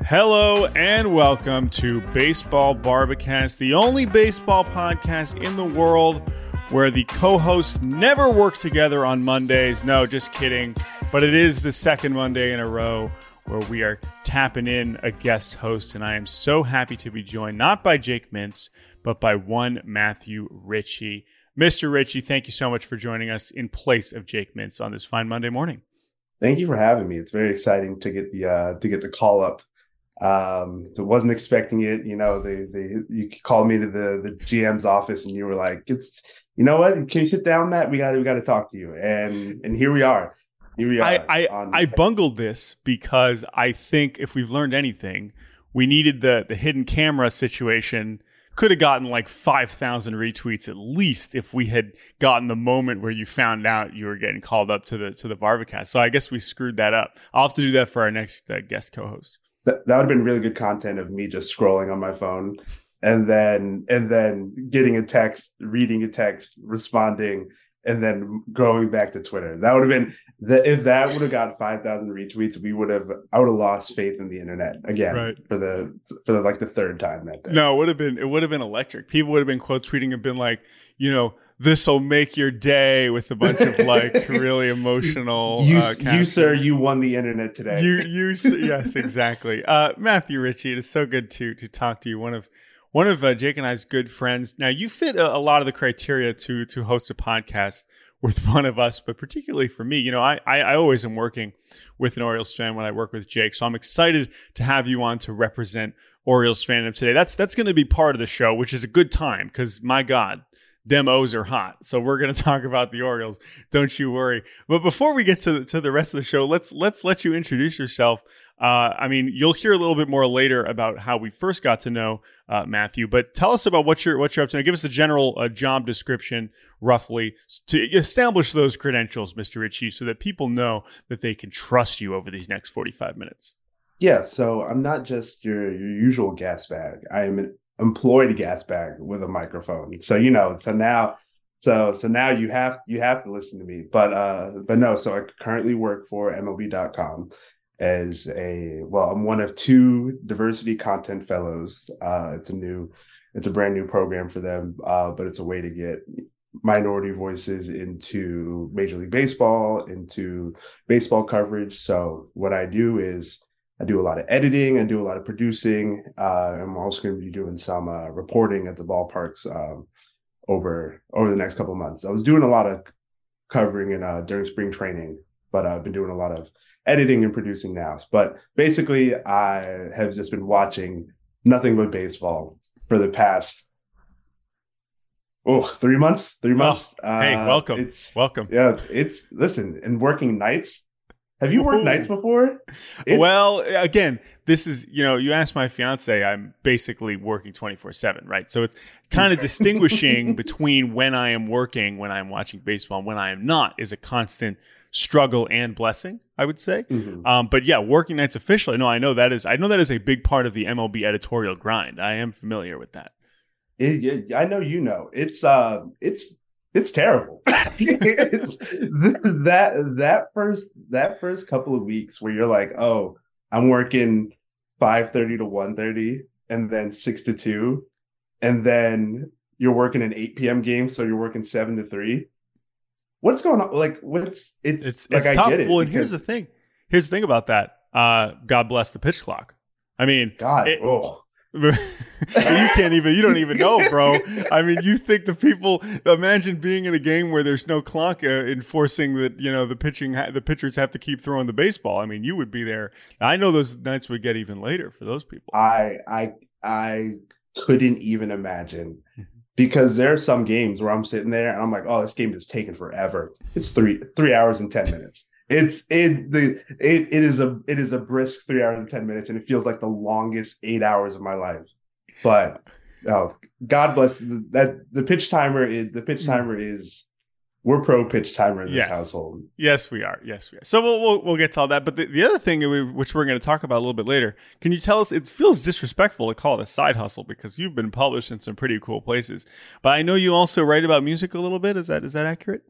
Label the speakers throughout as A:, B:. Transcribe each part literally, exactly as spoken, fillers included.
A: Hello and welcome to Baseball Barbacast, the only baseball podcast in the world where the co-hosts never work together on Mondays. No, just kidding. But it is the second Monday in a row where we are tapping in a guest host, and I am so happy to be joined not by Jake Mintz, but by one Matthew Ritchie. Mister Ritchie, thank you so much for joining us in place of Jake Mintz on this fine Monday morning.
B: Thank you for having me. It's very exciting to get the uh, to get the call up. Um, I wasn't expecting it. You know, they they you called me to the the G M's office, and you were like, "It's you know what? Can you sit down, Matt? We got we got to talk to you." And and here we are. Here we are.
A: I I, on- I bungled this because I think if we've learned anything, we needed the the hidden camera situation. Could have gotten like five thousand retweets at least if we had gotten the moment where you found out you were getting called up to the to the Barbacast. So I guess we screwed that up. I'll have to do that for our next uh, guest co-host.
B: That, that would have been really good content of me just scrolling on my phone and then and then getting a text, reading a text, responding, and then going back to Twitter. That would have been the if that would have got five thousand retweets, we would have I would have lost faith in the internet again
A: right.
B: for the for the, like the third time that day.
A: No, it would have been it would have been electric. People would have been quote tweeting and been like, you know, this will make your day with a bunch of like really emotional.
B: You,
A: uh,
B: you sir, you won the internet today.
A: You, you, yes, exactly. Uh, Matthew Ritchie, it is so good to to talk to you. One of one of uh, Jake and I's good friends. Now, you fit a, a lot of the criteria to to host a podcast with one of us, but particularly for me, you know, I, I I always am working with an Orioles fan when I work with Jake, so I'm excited to have you on to represent Orioles fandom today. That's that's going to be part of the show, which is a good time because my God. Dem O's are hot. So we're going to talk about the Orioles. Don't you worry. But before we get to, to the rest of the show, let's let's let you introduce yourself. Uh, I mean, you'll hear a little bit more later about how we first got to know uh, Matthew. But tell us about what you're what you're up to now. Give us a general uh, job description, roughly, to establish those credentials, Mister Ritchie, so that people know that they can trust you over these next forty-five minutes.
B: Yeah. So I'm not just your your usual gas bag. I am an employed gas bag with a microphone. So, you know, so now, so, so now you have, you have to listen to me, but, uh, but no, so I currently work for M L B dot com as a, well, I'm one of two diversity content fellows. Uh, it's a new, it's a brand new program for them. Uh, but it's a way to get minority voices into Major League Baseball, into baseball coverage. So what I do is, I do a lot of editing. I do a lot of producing. Uh, I'm also going to be doing some uh, reporting at the ballparks um, over over the next couple of months. I was doing a lot of covering in, uh, during spring training, but I've been doing a lot of editing and producing now. But basically, I have just been watching nothing but baseball for the past oh three months. Three months.
A: Oh, hey,
B: uh,
A: welcome.
B: It's
A: welcome.
B: Yeah, it's listen and working nights. Have you worked Ooh. nights before?
A: It's- well, again, this is, you know, you ask my fiance, I'm basically working twenty-four seven, right? So it's kind of distinguishing between when I am working, when I'm watching baseball, and when I am not is a constant struggle and blessing, I would say. Mm-hmm. Um, but yeah, working nights officially, no, I know that is, I know that is a big part of the M L B editorial grind. I am familiar with that.
B: It, it, I know, you know, it's, uh, it's, It's terrible. it's, that that first that first couple of weeks where you're like, oh, I'm working five thirty to one thirty, and then six to two, and then you're working an eight p.m. game, so you're working seven to three. What's going on? Like, what's it's
A: it's
B: like
A: it's
B: I
A: tough.
B: get it.
A: Well, and here's the thing. Here's the thing about that. Uh, God bless the pitch clock. I mean,
B: God.
A: It,
B: oh.
A: you can't even, you don't even know, bro. I mean, you think the people, imagine being in a game where there's no clock uh, enforcing that, you know, the pitching, the pitchers have to keep throwing the baseball. I mean, you would be there. I know those nights would get even later for those people.
B: I, I, I couldn't even imagine because there are some games where I'm sitting there and I'm like, oh, this game is taking forever. It's three, three hours and ten minutes. It's it the it it is a it is a brisk three hours and ten minutes, and it feels like the longest eight hours of my life. But oh, God bless that the pitch timer is the pitch timer is we're pro pitch timer in this
A: yes.
B: household.
A: Yes, we are. Yes, we are. So we'll we'll, we'll get to all that. But the, the other thing we, which we're going to talk about a little bit later, can you tell us? It feels disrespectful to call it a side hustle because you've been published in some pretty cool places. But I know you also write about music a little bit. Is that is that accurate?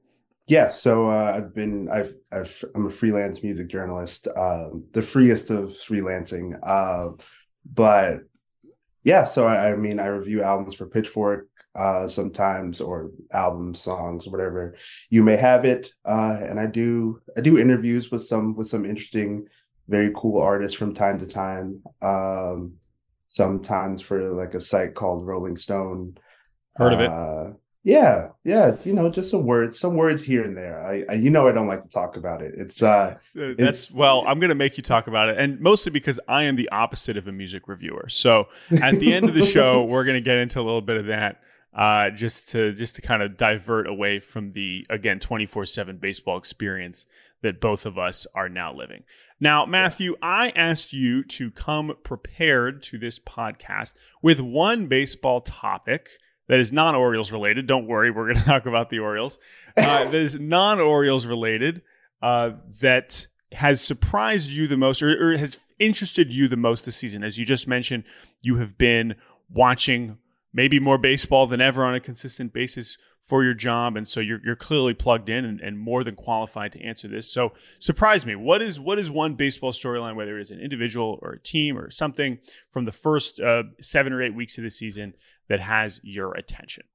B: Yeah, so uh, I've been I've I've I'm a freelance music journalist, um, the freest of freelancing. Uh, but yeah, so I, I mean I review albums for Pitchfork uh, sometimes, or album songs, whatever you may have it. Uh, and I do I do interviews with some with some interesting, very cool artists from time to time. Um, sometimes for like a site called Rolling Stone.
A: Heard of it?
B: Uh, yeah, yeah, you know, just some words, some words here and there. I, I you know, I don't like to talk about it. It's uh,
A: Uh, That's
B: it's
A: well, I'm going to make you talk about it, and mostly because I am the opposite of a music reviewer. So at the end of the show, we're going to get into a little bit of that, uh, just to just to kind of divert away from the again twenty-four seven baseball experience that both of us are now living. Now, Matthew, I asked you to come prepared to this podcast with one baseball topic that is non-Orioles related. Don't worry, we're going to talk about the Orioles. Uh, that is non-Orioles related. Uh, that has surprised you the most, or, or has interested you the most this season? As you just mentioned, you have been watching maybe more baseball than ever on a consistent basis for your job, and so you're you're clearly plugged in and, and more than qualified to answer this. So, surprise me. What is what is one baseball storyline, whether it's an individual or a team or something, from the first uh, seven or eight weeks of the season that has your attention?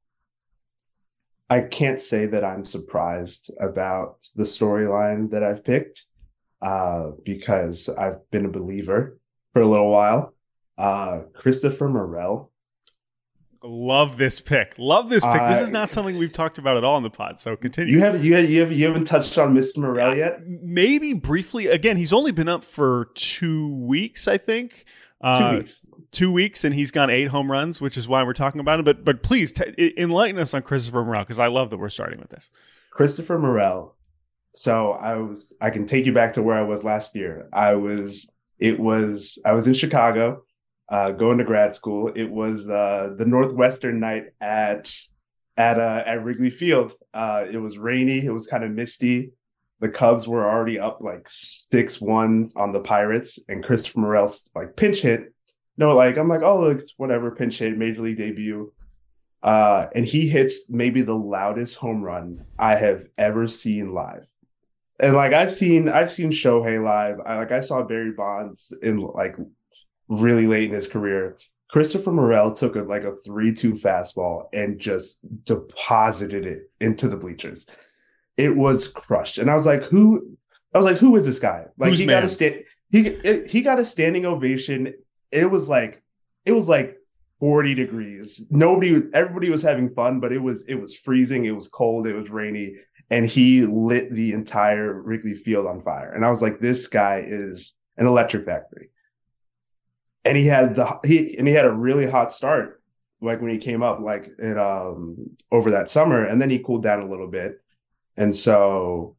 B: I can't say that I'm surprised about the storyline that I've picked, uh, because I've been a believer for a little while. Uh, Christopher Morel.
A: Love this pick. Love this pick.
B: Uh,
A: this is not something we've talked about at all in the pod. So continue.
B: You haven't you have, you have you haven't touched on Mister Morel yet?
A: Maybe briefly. Again, he's only been up for two weeks, I think. Uh,
B: Two weeks.
A: Two weeks, and he's gone eight home runs, which is why we're talking about him. But but please t- enlighten us on Christopher Morel, because I love that we're starting with this.
B: Christopher Morel. So I was I can take you back to where I was last year. I was it was I was in Chicago, uh, going to grad school. It was uh, the Northwestern night at at uh, at Wrigley Field. Uh, it was rainy. It was kind of misty. The Cubs were already up like six one on the Pirates, and Christopher Morel's like pinch hit. No, like I'm like, oh, look, it's whatever, pinch hit, major league debut. Uh, and he hits maybe the loudest home run I have ever seen live. And like I've seen I've seen Shohei live. I like I saw Barry Bonds in like really late in his career. Christopher Morel took a like a three two fastball and just deposited it into the bleachers. It was crushed. And I was like, who I was like, who is this guy? Like
A: Who's
B: he
A: man?
B: got a sta- he he got a standing ovation. It was like it was like forty degrees. Nobody, everybody was having fun, but it was it was freezing. It was cold. It was rainy, and he lit the entire Wrigley Field on fire. And I was like, this guy is an electric factory. And he had the he and he had a really hot start, like when he came up, like in um over that summer, and then he cooled down a little bit, and so,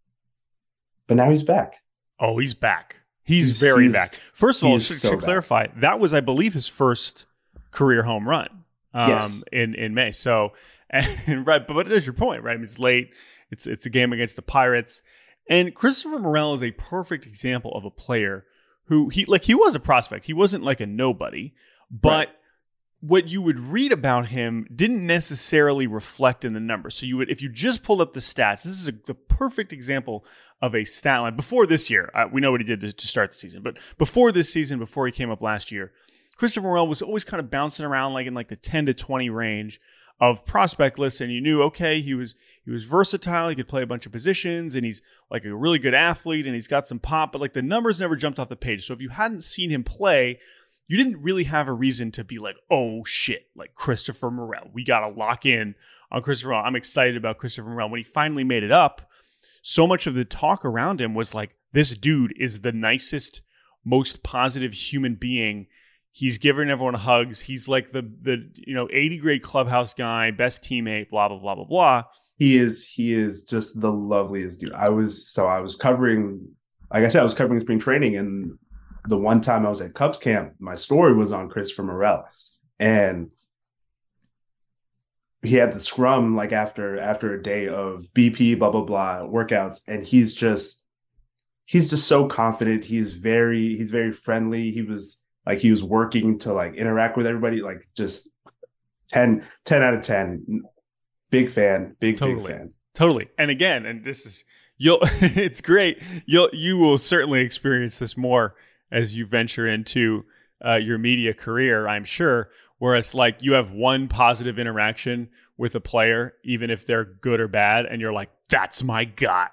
B: but now he's back.
A: Oh, he's back. He's,
B: He's-
A: very
B: he's-
A: back. First of all,
B: he's
A: should,
B: so
A: should
B: back.
A: clarify, that was, I believe, his first career home run um,
B: Yes.
A: in, in May. So, and, right, but, but there's your point, right? I mean, it's late. It's, it's a game against the Pirates. And Christopher Morel is a perfect example of a player who, he like, he was a prospect. He wasn't like a nobody, but
B: Right.
A: what you would read about him didn't necessarily reflect in the numbers. So you would, if you just pulled up the stats, this is a, the perfect example of a stat line. Before this year, uh, we know what he did to, to start the season, but before this season, before he came up last year, Christopher Morel was always kind of bouncing around like in like the ten to twenty range of prospect lists, and you knew, okay, he was he was versatile, he could play a bunch of positions, and he's like a really good athlete, and he's got some pop, but like the numbers never jumped off the page. So if you hadn't seen him play, you didn't really have a reason to be like, oh shit, like Christopher Morel. We got to lock in on Christopher Morel. I'm excited about Christopher Morel. When he finally made it up, so much of the talk around him was like, this dude is the nicest, most positive human being. He's giving everyone hugs. He's like the, the you know, eighty grade clubhouse guy, best teammate, blah, blah, blah, blah, blah.
B: He is he is just the loveliest dude. I was so I was covering, like I said, I was covering spring training, and the one time I was at Cubs camp, my story was on Christopher Morel, and he had the scrum like after after a day of B P, blah blah blah workouts, and he's just he's just so confident. He's very he's very friendly. He was like he was working to like interact with everybody, like just ten, ten out of ten. Big fan, big
A: Totally.
B: big fan.
A: Totally. And again, and this is you'll it's great. You'll you will certainly experience this more as you venture into uh, your media career, I'm sure, where it's like you have one positive interaction with a player, even if they're good or bad, and you're like, that's my guy.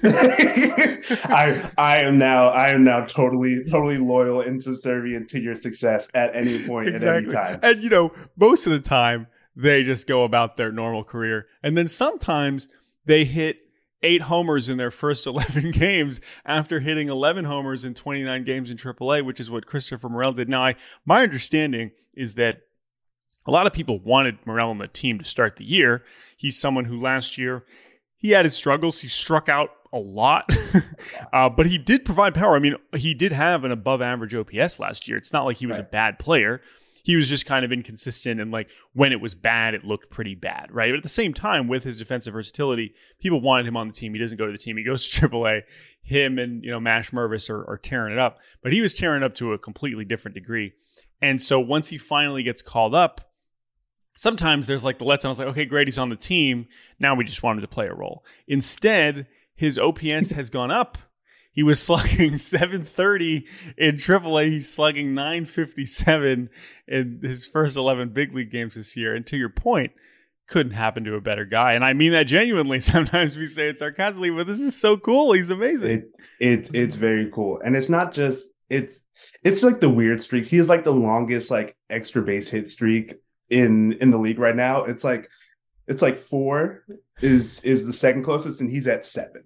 B: I I am now I am now totally totally loyal and subservient to your success at any point
A: Exactly.
B: at any time.
A: And you know, most of the time they just go about their normal career. And then sometimes they hit eight homers in their first eleven games after hitting eleven homers in twenty-nine games in triple A, which is what Christopher Morel did. Now, I, my understanding is that a lot of people wanted Morel on the team to start the year. He's someone who last year, he had his struggles. He struck out a lot, uh, but he did provide power. I mean, he did have an above average O P S last year. It's not like he was right. a bad player. He was just kind of inconsistent, and like when it was bad, it looked pretty bad, right? But at the same time, with his defensive versatility, people wanted him on the team. He doesn't go to the team. He goes to triple A. Him and, you know, Mash Mervis are, are tearing it up, but he was tearing up to a completely different degree. And so once he finally gets called up, sometimes there's like the letdown. It's like, okay, great, he's on the team. Now we just want him to play a role. Instead, his O P S has gone up. He was slugging seven thirty in triple A. He's slugging nine fifty-seven in his first eleven big league games this year. And to your point, couldn't happen to a better guy. And I mean that genuinely. Sometimes we say it sarcastically, but this is so cool. He's amazing.
B: It, it it's very cool. And it's not just, it's it's like the weird streaks. He has like the longest like extra base hit streak in in the league right now. It's like it's like four is is the second closest, and he's at seven.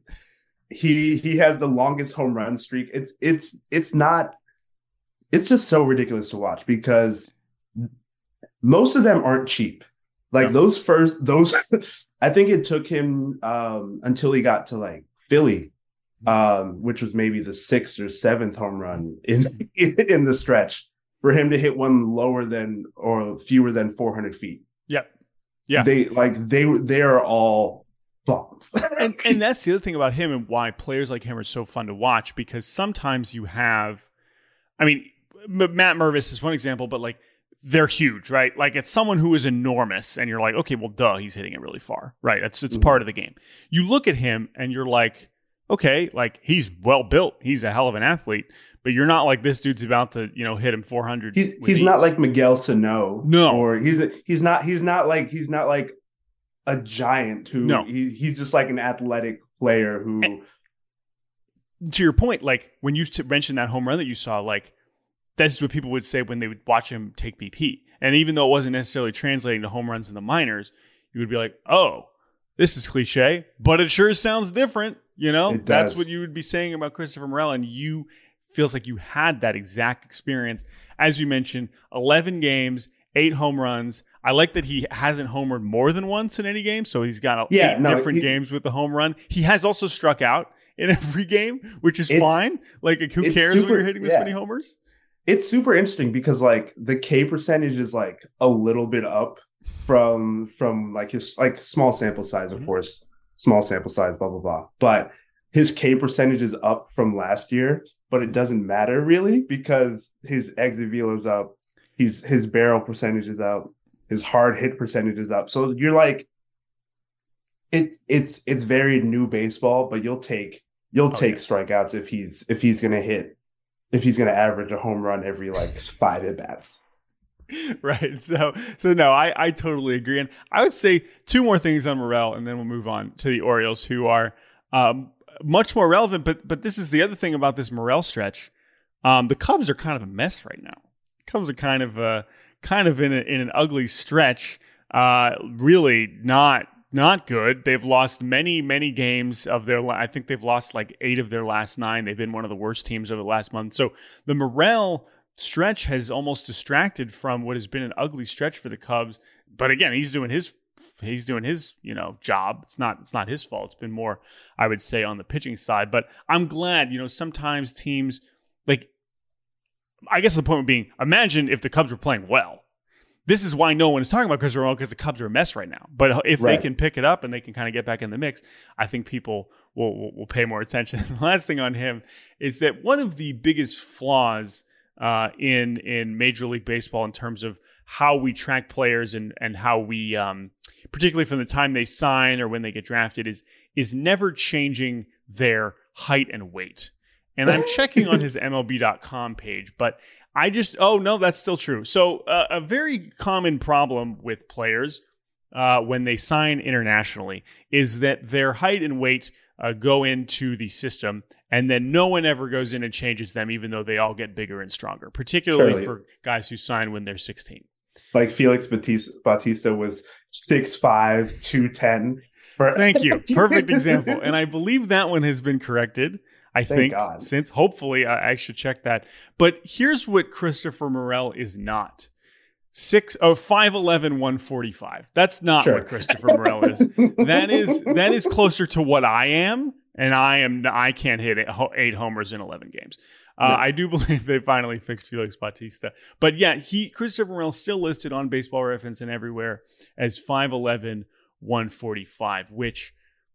B: He he has the longest home run streak. It's it's it's not it's just so ridiculous to watch because most of them aren't cheap. Like yeah. those first those I think it took him um until he got to like Philly, um, which was maybe the sixth or seventh home run in in the stretch, for him to hit one lower than or fewer than four hundred feet.
A: Yep. Yeah.
B: They like they they are all bombs.
A: and and that's the other thing about him and why players like him are so fun to watch, because sometimes you have, I mean, Matt Mervis is one example, but like they're huge, right? Like it's someone who is enormous and you're like, okay, well, duh, he's hitting it really far, right? It's it's mm-hmm. part of the game. You look at him and you're like, okay, like he's well built. He's a hell of an athlete, but you're not like this dude's about to, you know, hit him four hundred.
B: He, he's ease. Not like Miguel Sano.
A: No.
B: Or he's he's not he's not like he's not like a giant who
A: no.
B: he, he's just like an athletic player who
A: and to your point, like when you mentioned that home run that you saw, like that's what people would say when they would watch him take B P. And even though it wasn't necessarily translating to home runs in the minors, you would be like, oh, this is cliche, but it sure sounds different. You know, that's what you would be saying about Christopher Morel. And you feels like you had that exact experience. As you mentioned, eleven games, eight home runs. I like that he hasn't homered more than once in any game. So he's got
B: yeah,
A: eight
B: no,
A: different
B: he,
A: games with the home run. He has also struck out in every game, which is fine. Like, who cares super, when you're hitting this yeah. many homers?
B: It's super interesting because like the K percentage is like a little bit up from from like his like small sample size, of mm-hmm. course, small sample size, blah, blah, blah. But his K percentage is up from last year, but it doesn't matter really because his exit velo is up. He's his barrel percentage is up. His hard hit percentage is up. So you're like, it it's it's very new baseball, but you'll take you'll okay. take strikeouts if he's if he's gonna hit if he's gonna average a home run every like five at bats.
A: Right. So so no, I, I totally agree. And I would say two more things on Morel, and then we'll move on to the Orioles, who are um, much more relevant. But but this is the other thing about this Morel stretch. Um, the Cubs are kind of a mess right now. Cubs are kind of uh, kind of in a, in an ugly stretch. Uh, really not not good. They've lost many many games of their. I think they've lost like eight of their last nine. They've been one of the worst teams over the last month. So the Morel stretch has almost distracted from what has been an ugly stretch for the Cubs. But again, he's doing his he's doing his you know job. It's not it's not his fault. It's been more, I would say, on the pitching side. But I'm glad, you know, sometimes teams like. I guess the point being, imagine if the Cubs were playing well. This is why no one is talking about Christopher Morel, because the Cubs are a mess right now. But if right. they can pick it up and they can kind of get back in the mix, I think people will, will, will pay more attention. The last thing on him is that one of the biggest flaws uh, in in Major League Baseball in terms of how we track players and and how we um, particularly from the time they sign or when they get drafted, is is never changing their height and weight. And I'm checking on his M L B dot com page, but I just, oh, no, that's still true. So uh, a very common problem with players uh, when they sign internationally is that their height and weight uh, go into the system, and then no one ever goes in and changes them, even though they all get bigger and stronger, particularly Surely. for guys who sign when they're sixteen.
B: Like Felix Bautista, Bautista was six five, two ten. For-
A: Thank you. Perfect example. And I believe that one has been corrected. I Thank think God. since hopefully I, I should check that. But here's what Christopher Morel is not. Six oh five eleven one forty-five. That's not sure. what Christopher Morel is. That is that is closer to what I am, and I am I can't hit eight homers in eleven games. Uh, no. I do believe they finally fixed Felix Bautista. But yeah, he Christopher Morel still listed on Baseball Reference and everywhere as five eleven one forty-five, which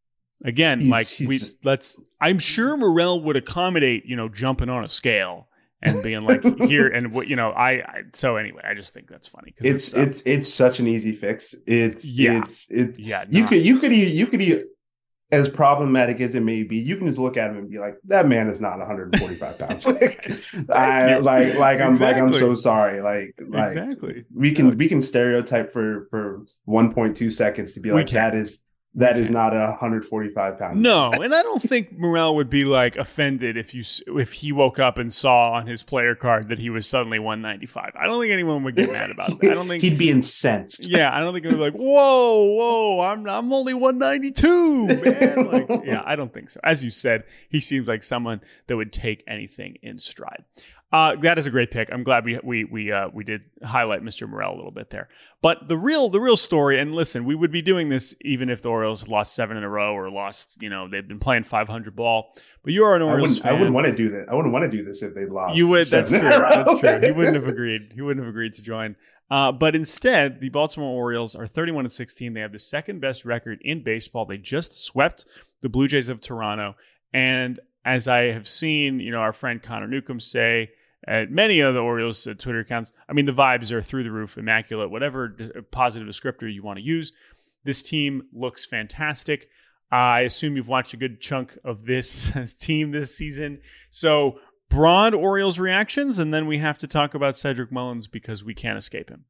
A: again, he's, like he's we just, let's I'm sure Morel would accommodate, you know, jumping on a scale and being like here and what, you know, I, I so anyway, I just think that's funny.
B: It's, it's, uh, it's, it's such an easy fix. It's,
A: yeah,
B: it's, it's
A: yeah,
B: you
A: not,
B: could, you could, you could, as problematic as it may be, you can just look at him and be like, that man is not one forty-five pounds. like, I, like, like, I'm exactly. like, I'm so sorry. Like, like
A: exactly.
B: we can, we can stereotype for, for one point two seconds to be like, that is, That is not a one forty-five pound.
A: No, and I don't think Morel would be like offended if you if he woke up and saw on his player card that he was suddenly one ninety-five. I don't think anyone would get mad about that. I don't think
B: he'd be incensed.
A: Yeah, I don't think he'd be like, "Whoa, whoa, I'm I'm only one ninety-two, man." Like, yeah, I don't think so. As you said, he seems like someone that would take anything in stride. Uh, that is a great pick. I'm glad we we we uh, we did highlight Mister Morel a little bit there. But the real the real story, and listen, we would be doing this even if the Orioles lost seven in a row or lost, you know, they've been playing five hundred ball. But you are an Orioles
B: I
A: fan.
B: I wouldn't want to do that. I wouldn't want to do this if they lost.
A: You would. That's true. That's true. He wouldn't have agreed. He wouldn't have agreed to join. Uh, but instead, the Baltimore Orioles are thirty-one and sixteen. They have the second best record in baseball. They just swept the Blue Jays of Toronto. And as I have seen, you know, our friend Connor Newcomb say, at many of the Orioles uh, Twitter accounts, I mean, the vibes are through the roof, immaculate, whatever d- positive descriptor you want to use. This team looks fantastic. Uh, I assume you've watched a good chunk of this team this season. So broad Orioles reactions, and then we have to talk about Cedric Mullins because we can't escape him.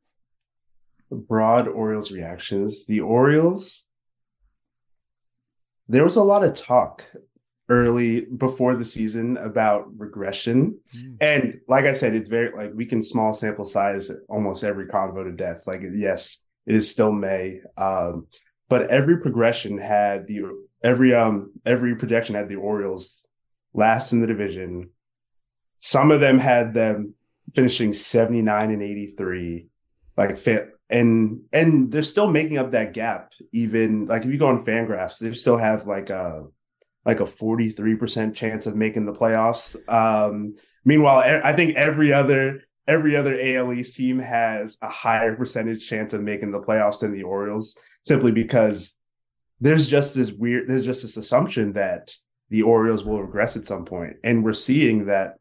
B: Broad Orioles reactions. The Orioles, there was a lot of talk early before the season about regression. Mm. And like I said, it's very like we can small sample size almost every convo to death. Like, yes, it is still May. Um, but every progression had the every um every projection had the Orioles last in the division. Some of them had them finishing seventy-nine and eighty-three. Like and and they're still making up that gap. Even like if you go on Fangraphs, they still have like a like a forty-three percent chance of making the playoffs. Um, meanwhile, I think every other every other A L East team has a higher percentage chance of making the playoffs than the Orioles, simply because there's just this weird, there's just this assumption that the Orioles will regress at some point. And we're seeing that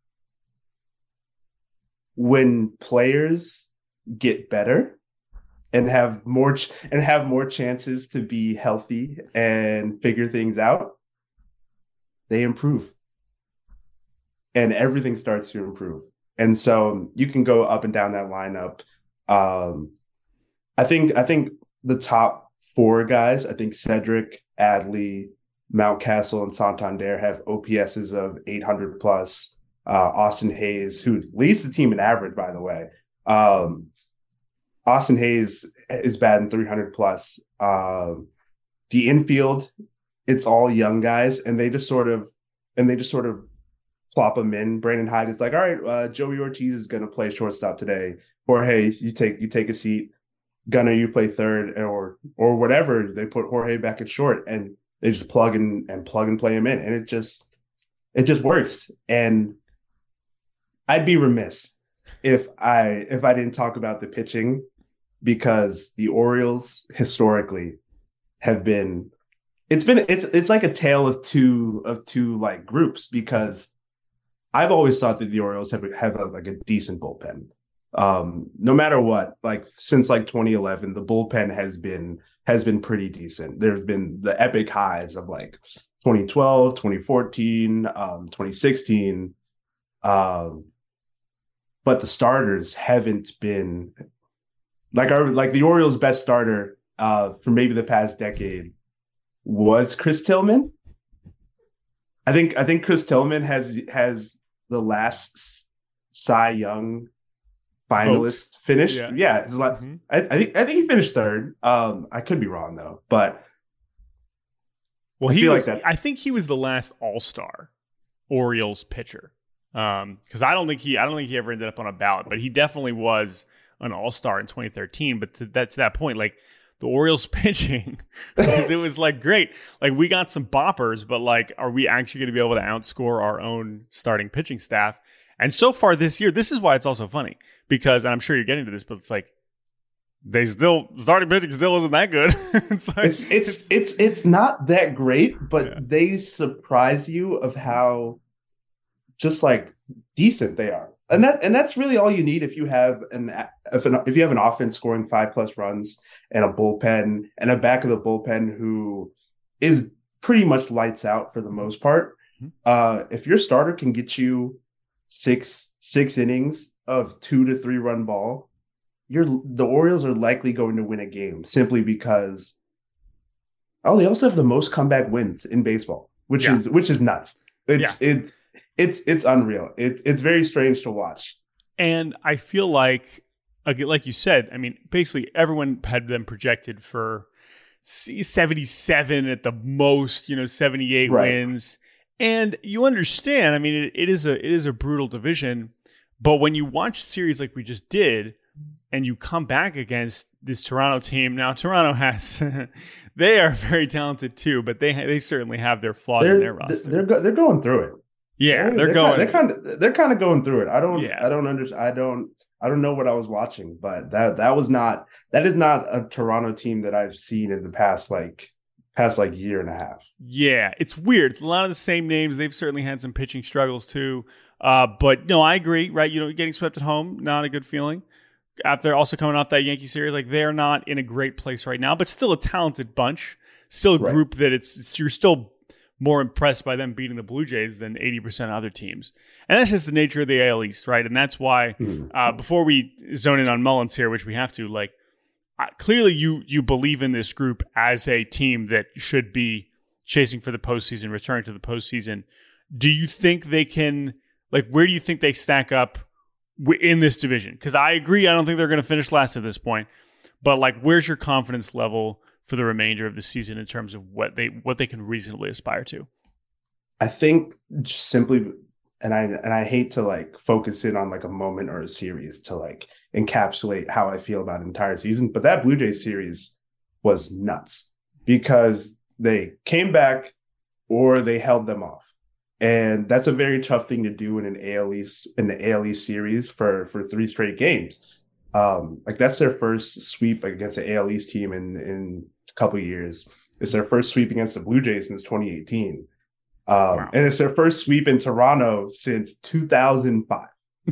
B: when players get better and have more ch- and have more chances to be healthy and figure things out, they improve and everything starts to improve. And so you can go up and down that lineup. Um, I think, I think the top four guys, I think Cedric, Adley, Mountcastle, and Santander have O P S's of eight hundred plus. Uh, Austin Hayes, who leads the team in average, by the way. Um, Austin Hayes is batting three hundred plus. Um, the infield, it's all young guys, and they just sort of and they just sort of plop them in. Brandon Hyde is like, all right, uh, Joey Ortiz is going to play shortstop today. Jorge, you take you take a seat. Gunnar, you play third, or or whatever. They put Jorge back at short, and they just plug and and plug and play him in, and it just it just works. And I'd be remiss if I if I didn't talk about the pitching, because the Orioles historically have been it's been it's it's like a tale of two of two like groups, because I've always thought that the Orioles have have a, like a decent bullpen. Um, no matter what, like since like twenty eleven, the bullpen has been has been pretty decent. There's been the epic highs of like twenty twelve, twenty fourteen, um, twenty sixteen. Um, but the starters haven't been like our like the Orioles' best starter uh, for maybe the past decade was Chris Tillman. I think I think Chris Tillman has has the last Cy Young finalist
A: Vote.
B: finish.
A: Yeah,
B: yeah like, mm-hmm. I, I think I think he finished third. Um, I could be wrong though, but
A: well, I he was. Like that. I think he was the last All-Star Orioles pitcher. Um, because I don't think he I don't think he ever ended up on a ballot, but he definitely was an All-Star in twenty thirteen. But to, that's that point, like the Orioles pitching, it was like great. Like we got some boppers, but like, are we actually going to be able to outscore our own starting pitching staff? And so far this year, this is why it's also funny because, and I'm sure you're getting to this, but it's like they still starting pitching still isn't that good. it's, like,
B: it's, it's it's it's it's not that great, but yeah. They surprise you of how just like decent they are. And that and that's really all you need if you have an if an if you have an offense scoring five plus runs and a bullpen and a back of the bullpen who is pretty much lights out for the most part. Mm-hmm. Uh, if your starter can get you six six innings of two to three run ball, you're the Orioles are likely going to win a game simply because oh they also have the most comeback wins in baseball, which yeah. is which is nuts. It's yeah. it's It's it's unreal. It's it's very strange to watch.
A: And I feel like, like you said, I mean, basically everyone had them projected for seventy-seven at the most, you know, seventy-eight right. wins. And you understand, I mean, it, it is a it is a brutal division. But when you watch a series like we just did, and you come back against this Toronto team, now Toronto has they are very talented too, but they they certainly have their flaws
B: they're,
A: in their roster.
B: They're go, they're going through it.
A: Yeah, they're,
B: they're
A: going.
B: Kind, they're kind of they're kind of going through it. I don't. Yeah. I don't understand. I don't. I don't know what I was watching, but that that was not. That is not a Toronto team that I've seen in the past like past like year and a half.
A: Yeah, it's weird. It's a lot of the same names. They've certainly had some pitching struggles too. Uh, but no, I agree. Right, you know, getting swept at home, not a good feeling. After also coming off that Yankee series, like they're not in a great place right now, but still a talented bunch. Still a right. group that it's, it's you're still more impressed by them beating the Blue Jays than eighty percent of other teams. And that's just the nature of the A L East, right? And that's why, mm-hmm. uh, before we zone in on Mullins here, which we have to, like, uh, clearly you you believe in this group as a team that should be chasing for the postseason, returning to the postseason. Do you think they can, like, where do you think they stack up w- in this division? Because I agree, I don't think they're going to finish last at this point. But, like, where's your confidence level for the remainder of the season in terms of what they what they can reasonably aspire to?
B: I think just simply, and I and I hate to like focus in on like a moment or a series to like encapsulate how I feel about an entire season, but that Blue Jays series was nuts because they came back or they held them off, and that's a very tough thing to do in an A L East in the A L East series for for three straight games. Um, like that's their first sweep against an A L East team in in a couple of years. It's their first sweep against the Blue Jays since twenty eighteen. Um, wow. And it's their first sweep in Toronto since two thousand five.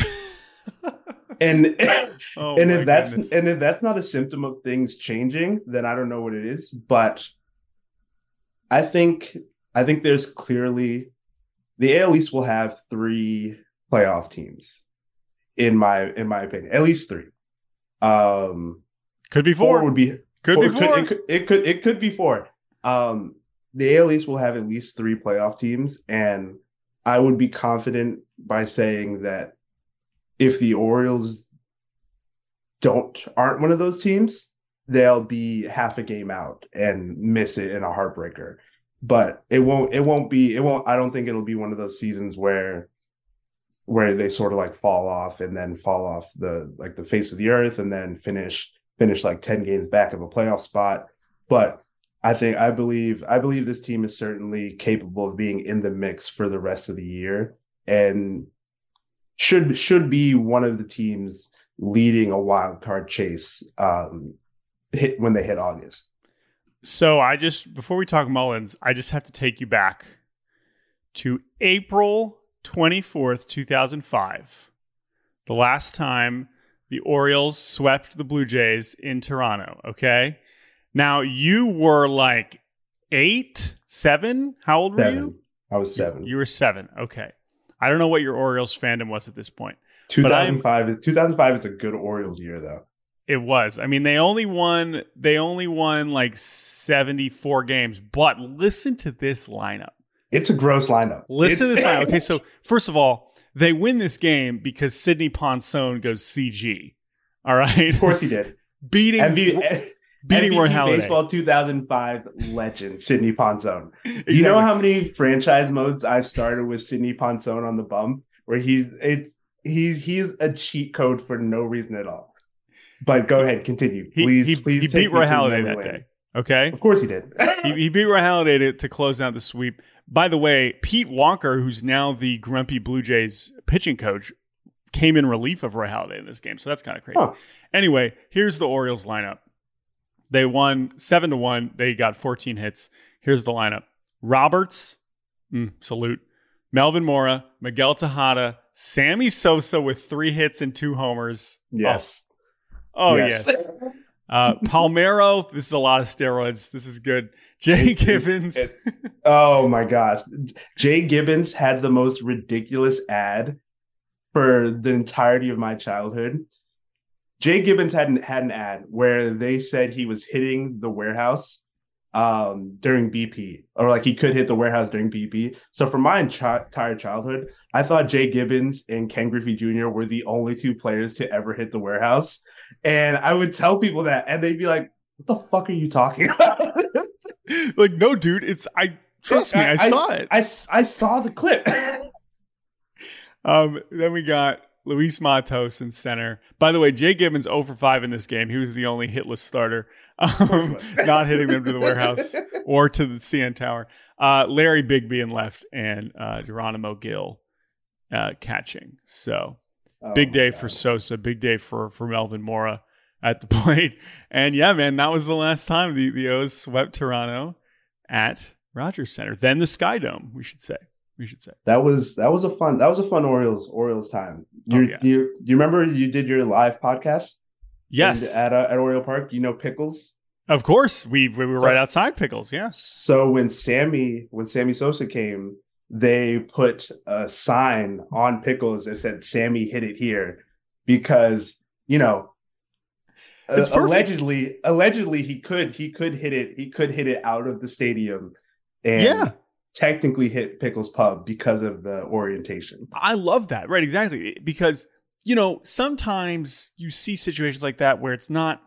B: and oh and if that's goodness. and if that's not a symptom of things changing, then I don't know what it is. But I think I think there's clearly the A L East will have three playoff teams, in my in my opinion, at least three. Um,
A: could be four.
B: four would be
A: could
B: four,
A: be four.
B: Could, it, could, it could it could be four. Um, the A L East will have at least three playoff teams, and I would be confident by saying that if the Orioles don't aren't one of those teams, they'll be half a game out and miss it in a heartbreaker. But it won't. It won't be. It won't. I don't think it'll be one of those seasons where. where they sort of like fall off and then fall off the like the face of the earth and then finish finish like ten games back of a playoff spot. But I think I believe I believe this team is certainly capable of being in the mix for the rest of the year and should should be one of the teams leading a wild card chase um, hit when they hit August.
A: So I just before we talk Mullins, I just have to take you back to April twenty-fourth, two thousand five, the last time the Orioles swept the Blue Jays in Toronto, okay? Now, you were like eight, seven? How old were
B: seven.
A: you?
B: I was seven.
A: You, you were seven, okay. I don't know what your Orioles fandom was at this point.
B: two thousand five, is, two thousand five is a good Orioles year, though.
A: It was. I mean, they only won, they only won like seventy-four games, but listen to this lineup.
B: It's a gross lineup.
A: Listen
B: it's-
A: to this lineup. Okay, so first of all, they win this game because Sidney Ponson goes C G. All right?
B: Of course he did.
A: Beating...
B: M V P,
A: Beating Roy Halladay.
B: Baseball two thousand five legend, Sidney Ponson. Exactly. You know how many franchise modes I've started with Sidney Ponson on the bump? Where he's it's he he's a cheat code for no reason at all. But go ahead, continue. Please,
A: he, he,
B: please.
A: He beat Roy Halladay that day. Okay?
B: Of course he did.
A: he, he beat Roy Halladay to, to close out the sweep. By the way, Pete Walker, who's now the grumpy Blue Jays pitching coach, came in relief of Roy Halladay in this game. So that's kind of crazy. Huh. Anyway, here's the Orioles lineup. They won seven to one. They got fourteen hits. Here's the lineup. Roberts, mm, salute. Melvin Mora, Miguel Tejada, Sammy Sosa with three hits and two homers.
B: Yes.
A: Oh, oh yes. yes. Uh, Palmeiro, this is a lot of steroids. This is good. Jay Gibbons.
B: It, it, oh, my gosh. Jay Gibbons had the most ridiculous ad for the entirety of my childhood. Jay Gibbons had an, had an ad where they said he was hitting the warehouse um, during B P, or like he could hit the warehouse during B P. So for my entire childhood, I thought Jay Gibbons and Ken Griffey Junior were the only two players to ever hit the warehouse. And I would tell people that, and they'd be like, "What the fuck are you talking about?"
A: Like, no, dude, it's I trust me, I, I saw it.
B: I, I saw the clip.
A: um, then we got Luis Matos in center. By the way, Jay Gibbons zero for five in this game. He was the only hitless starter, um, not hitting them to the warehouse or to the C N Tower. Uh, Larry Bigby in left and uh, Geronimo Gil uh, catching. So oh big day God. for Sosa, big day for, for Melvin Mora at the plate. And yeah, man, that was the last time the, the O's swept Toronto at Rogers Center. Then the Sky Dome, we should say. We should say
B: that was that was a fun that was a fun Orioles Orioles time. You oh, yeah. you you remember you did your live podcast?
A: Yes,
B: at uh, at Oriole Park. You know Pickles.
A: Of course, we we were so, right outside Pickles. Yeah.
B: So when Sammy when Sammy Sosa came, they put a sign on Pickles that said "Sammy hit it here," because you know uh, allegedly allegedly he could he could hit it he could hit it out of the stadium. And
A: yeah.
B: technically hit Pickles Pub because of the orientation.
A: I love that. Right, exactly. Because, you know, sometimes you see situations like that where it's not,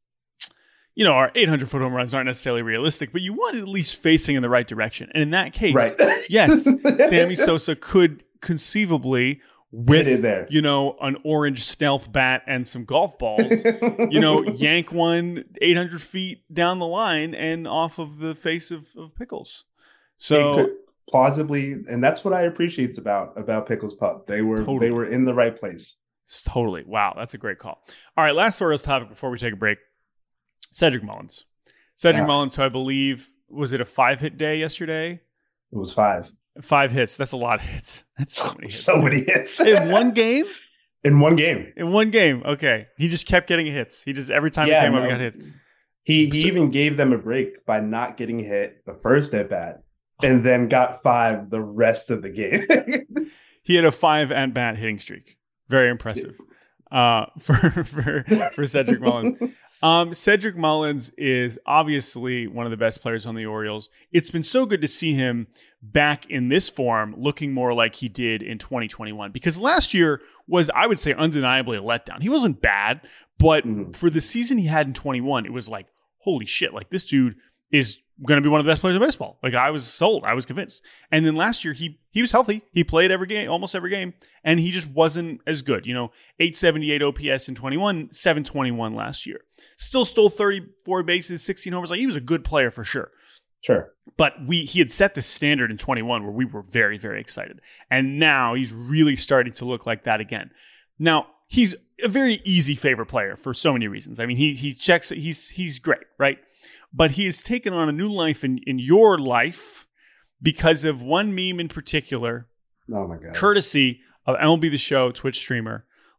A: you know, our eight hundred foot home runs aren't necessarily realistic, but you want it at least facing in the right direction. And in that case,
B: right.
A: yes, Sammy Sosa could conceivably, with,
B: it there.
A: you know, an orange stealth bat and some golf balls, you know, yank one eight hundred feet down the line and off of the face of, of Pickles. So
B: it could plausibly, and that's what I appreciate about about Pickles Pub. They were totally. they were in the right place.
A: Totally. Wow, that's a great call. All right, last Orioles topic before we take a break. Cedric Mullins. Cedric ah. Mullins, who I believe, was it a five-hit day yesterday?
B: It was five.
A: Five hits. That's a lot of hits. That's so many hits.
B: So dude. many hits.
A: In one game?
B: In one game.
A: In one game. Okay. He just kept getting hits. He just, every time
B: yeah,
A: he came
B: no.
A: up, he got hit.
B: He, he so, even gave them a break by not getting hit the first at bat. And then got five the rest of the game.
A: He had a five at bat hitting streak. Very impressive uh, for, for for Cedric Mullins. Um, Cedric Mullins is obviously one of the best players on the Orioles. It's been so good to see him back in this form, looking more like he did in twenty twenty-one. Because last year was, I would say, undeniably a letdown. He wasn't bad, but mm-hmm. for the season he had in twenty-one, it was like, holy shit, like this dude is going to be one of the best players in baseball. Like I was sold. I was convinced. And then last year, he he was healthy. He played every game, almost every game, and he just wasn't as good. You know, eight seventy-eight O P S in twenty-one, seven twenty-one last year. Still stole thirty-four bases, sixteen homers. Like he was a good player for sure.
B: Sure.
A: But we he had set the standard in twenty-one where we were very, very excited. And now he's really starting to look like that again. Now, he's a very easy favorite player for so many reasons. I mean, he he checks, he's he's great, right? But he has taken on a new life in, in your life because of one meme in particular.
B: Oh my God.
A: Courtesy of M L B The Show Twitch streamer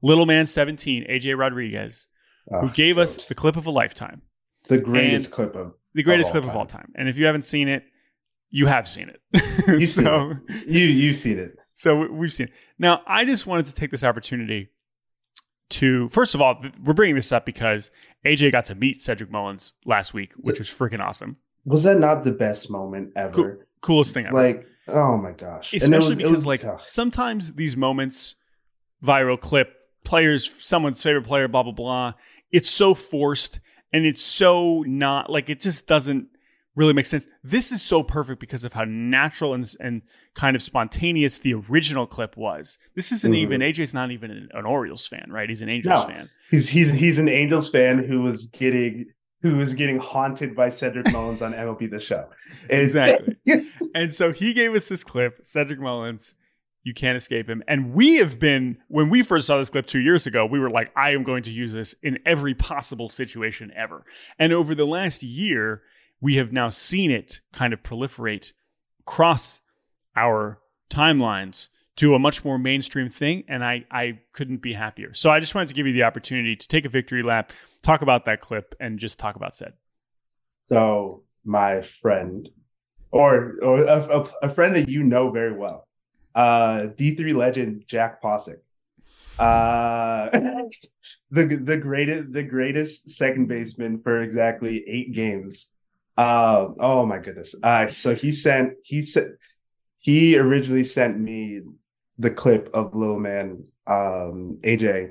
A: Little Man seventeen, A J Rodriguez, oh, who gave goat. us the clip of a lifetime.
B: The greatest and clip of
A: the greatest
B: of
A: clip
B: time.
A: of all time. And if you haven't seen it, you have seen it.
B: You've so, seen it. You, you've seen it.
A: So we've seen it. Now, I just wanted to take this opportunity to, first of all, we're bringing this up because A J got to meet Cedric Mullins last week, which was freaking awesome.
B: Was that not the best moment ever?
A: Cool, coolest thing ever.
B: Like, oh my gosh.
A: Especially
B: was,
A: because, was, like,
B: ugh.
A: sometimes these moments, viral clip, players, someone's favorite player, blah, blah, blah, it's so forced and it's so not, like, it just doesn't really make sense. This is so perfect because of how natural and, and kind of spontaneous the original clip was. This isn't mm-hmm. even, A J's not even an, an Orioles fan, right? He's an Angels no, fan.
B: He's, he's, he's an Angels fan who was getting... who was getting haunted by Cedric Mullins on M L B The Show. And
A: exactly. And so he gave us this clip, Cedric Mullins, you can't escape him. And we have been, when we first saw this clip two years ago, we were like, I am going to use this in every possible situation ever. And over the last year, we have now seen it kind of proliferate across our timelines to a much more mainstream thing. And I, I couldn't be happier. So I just wanted to give you the opportunity to take a victory lap, talk about that clip, and just talk about Ced.
B: So my friend, or, or a, a, a friend that you know very well, uh, D three legend Jack Posick, uh, the the greatest the greatest second baseman for exactly eight games. Uh, oh my goodness! Uh, so he sent he sent he originally sent me the clip of Little Man, um, A J.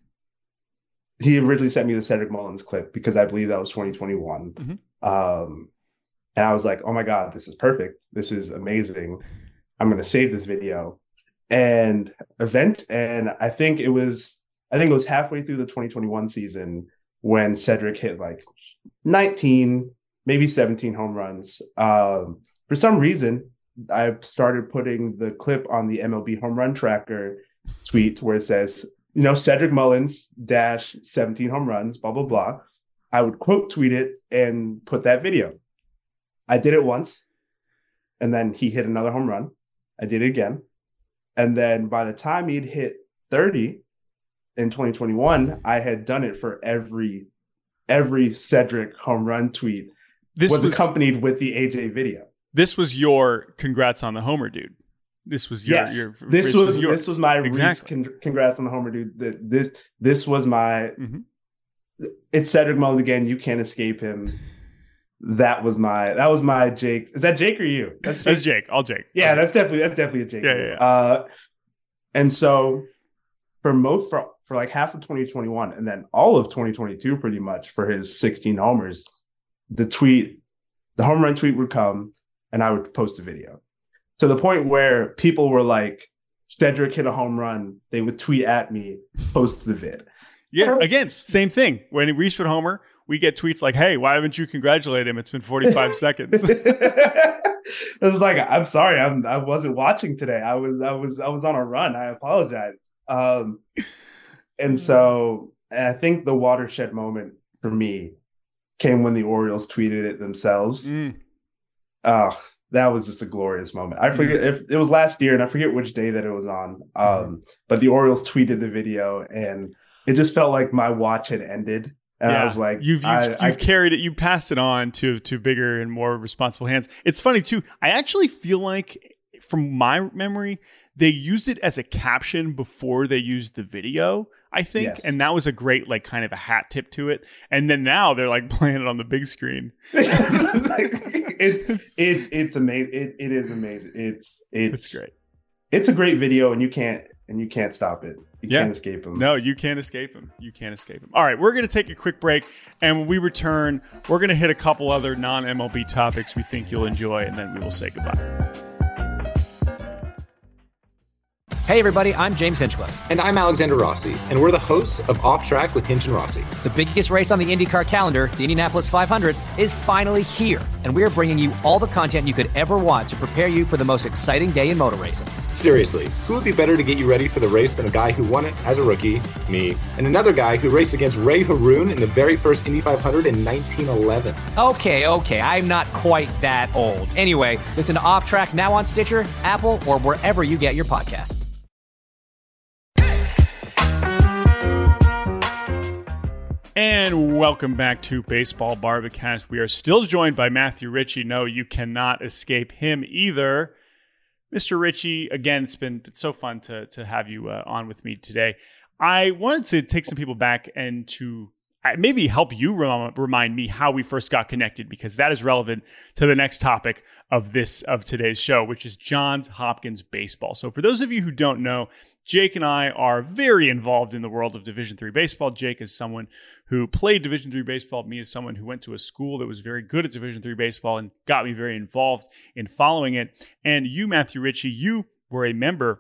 B: He originally sent me the Cedric Mullins clip because I believe that was twenty twenty-one. Mm-hmm. Um, and I was like, oh my God, this is perfect. This is amazing. I'm going to save this video. And event, and I think it was, I think it was halfway through the twenty twenty-one season when Cedric hit like nineteen, maybe seventeen home runs. Um, for some reason, I started putting the clip on the M L B home run tracker tweet where it says, you know, Cedric Mullins dash seventeen home runs, blah, blah, blah. I would quote tweet it and put that video. I did it once, and then he hit another home run. I did it again. And then by the time he'd hit thirty in twenty twenty-one, I had done it for every every Cedric home run tweet. This was, was accompanied with the A J video.
A: This was your congrats on the homer, dude. This was your,
B: yes.
A: your
B: this,
A: this
B: was,
A: was yours.
B: This was my
A: exactly.
B: con- congrats on the homer, dude. This this was my. Mm-hmm. It's Cedric Mullins again. You can't escape him. That was my that was my Jake. Is that Jake or you?
A: That's Jake. That's Jake. I'll Jake.
B: Yeah,
A: okay.
B: that's definitely that's definitely a Jake.
A: Yeah, yeah, yeah.
B: Uh, and so for most for, for like half of twenty twenty-one and then all of twenty twenty-two, pretty much for his sixteen homers, the tweet, the home run tweet would come, and I would post a video to the point where people were like, "Cedric hit a home run." They would tweet at me, post the vid.
A: Yeah, again, same thing. When Reese would homer, we get tweets like, "Hey, why haven't you congratulated him? It's been forty-five seconds."
B: It was like, "I'm sorry, I'm I wasn't watching today. I was I was I was on a run. I apologize." Um, and so I think the watershed moment for me came when the Orioles tweeted it themselves. Mm. Oh, that was just a glorious moment. I forget mm. if it was last year, and I forget which day that it was on. Um, mm. But the Orioles tweeted the video, and it just felt like my watch had ended. And yeah. I was like,
A: you've you've,
B: I,
A: you've
B: I,
A: carried it, you passed it on to to bigger and more responsible hands. It's funny too. I actually feel like, from my memory, they used it as a caption before they used the video, I think. Yes. And that was a great, like, kind of a hat tip to it. And then now they're like playing it on the big screen.
B: it, it it's amazing. It it is amazing. It's it's
A: it's great.
B: It's a great video, and you can't and you can't stop it. You
A: yeah.
B: can't escape him.
A: No, you can't escape him. You can't escape him. All right, we're going to take a quick break. And when we return, we're going to hit a couple other non-M L B topics we think you'll enjoy, and then we will say goodbye.
C: Hey everybody, I'm James Hinchcliffe.
D: And I'm Alexander Rossi, and we're the hosts of Off Track with Hinch and Rossi.
C: The biggest race on the IndyCar calendar, the Indianapolis five hundred, is finally here, and we're bringing you all the content you could ever want to prepare you for the most exciting day in motor racing.
D: Seriously, who would be better to get you ready for the race than a guy who won it as a rookie, me, and another guy who raced against Ray Haroon in the very first Indy five hundred in nineteen eleven?
C: Okay, okay, I'm not quite that old. Anyway, listen to Off Track now on Stitcher, Apple, or wherever you get your podcasts.
A: And welcome back to Baseball Barbacast. We are still joined by Matthew Ritchie. No, you cannot escape him either. Mister Ritchie, again, it's been it's so fun to, to have you uh, on with me today. I wanted to take some people back and to maybe help you rem- remind me how we first got connected, because that is relevant to the next topic of this of today's show, which is Johns Hopkins baseball. So for those of you who don't know, Jake and I are very involved in the world of Division three baseball. Jake is someone who played Division three baseball. Me as someone who went to a school that was very good at Division three baseball and got me very involved in following it. And you, Matthew Ritchie, you were a member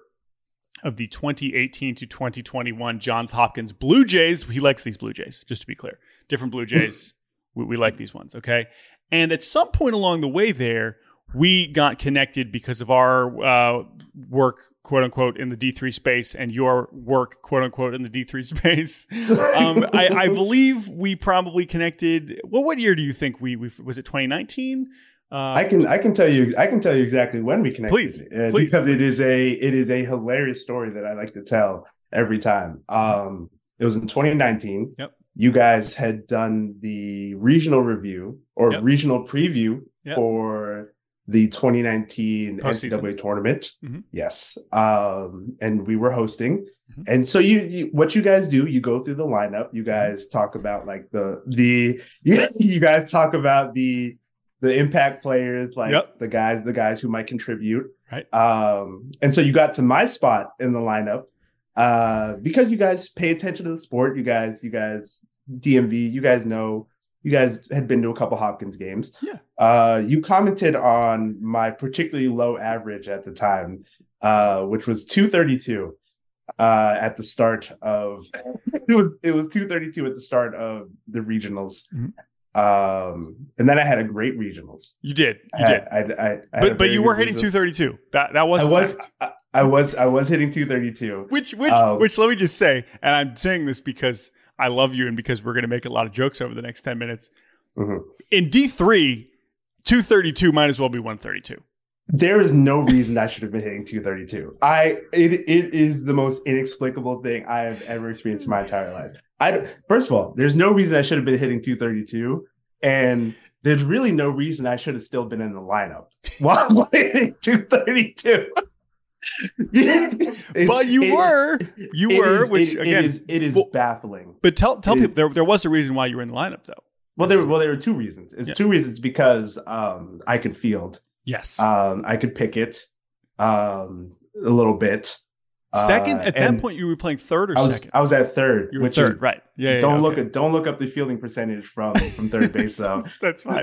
A: of the twenty eighteen to twenty twenty-one Johns Hopkins Blue Jays. He likes these Blue Jays, just to be clear. Different Blue Jays. we, we like these ones, okay? And at some point along the way there, we got connected because of our uh, work, quote unquote, in the D three space, and your work, quote unquote, in the D three space. um, I, I believe we probably connected. Well, what year do you think we, we was it twenty nineteen? Uh,
B: I can I can tell you I can tell you exactly when we connected.
A: Please,
B: uh,
A: please.
B: Because it is a it is a hilarious story that I like to tell every time. Um, it was in twenty nineteen.
A: Yep.
B: You guys had done the regional review or
A: Yep.
B: regional preview
A: Yep.
B: for the twenty nineteen
A: Postseason.
B: N C double A tournament.
A: Mhm.
B: Yes. Um, and we were hosting.
A: Mhm.
B: And so you, you what you guys do, you go through the lineup. You guys talk about like the the you, you guys talk about the the impact players, like
A: Yep.
B: the guys, the guys who might contribute.
A: Right.
B: Um, and so you got to my spot in the lineup uh, because you guys pay attention to the sport. You guys, you guys, D M V, you guys know, you guys had been to a couple Hopkins games.
A: Yeah.
B: Uh, you commented on my particularly low average at the time, uh, which was two thirty-two uh, at the start of it was it was two thirty-two at the start of the regionals.
A: Mhm.
B: Um, and then I had a great regionals.
A: You did. You
B: I,
A: did.
B: I, I, I had a
A: but but
B: very
A: you
B: good
A: were hitting
B: regionals.
A: two thirty-two. That that was
B: I
A: a
B: was,
A: fact.
B: I, I was, I was hitting two thirty-two.
A: Which which
B: Um,
A: which let me just say, and I'm saying this because I love you and because we're going to make a lot of jokes over the next ten minutes.
B: Mhm.
A: In D three, two thirty-two might as well be one thirty-two.
B: There is no reason I should have been hitting two thirty-two. I it it is the most inexplicable thing I have ever experienced in my entire life. I first of all, there's no reason I should have been hitting two thirty-two, and there's really no reason I should have still been in the lineup while while hitting two thirty-two. It-
A: But you
B: it-
A: were, you
B: it
A: were,
B: is-
A: which
B: it-
A: again,
B: it is it is
A: well,
B: baffling.
A: but tell tell
B: it
A: people
B: is-
A: there there was a reason why you were in the lineup though.
B: Well, there were well there were two reasons. It's
A: Yeah.
B: two reasons because um, I could field.
A: Yes.
B: Um, I could pick it um, a little bit.
A: Second,
B: Uh,
A: at that
B: and
A: point, you were playing third or
B: I was
A: second.
B: I was at third,
A: You were
B: which
A: third,
B: is,
A: right? Yeah. yeah
B: don't
A: yeah,
B: look
A: okay.
B: at don't look up the fielding percentage from from third base though,
A: That's fine.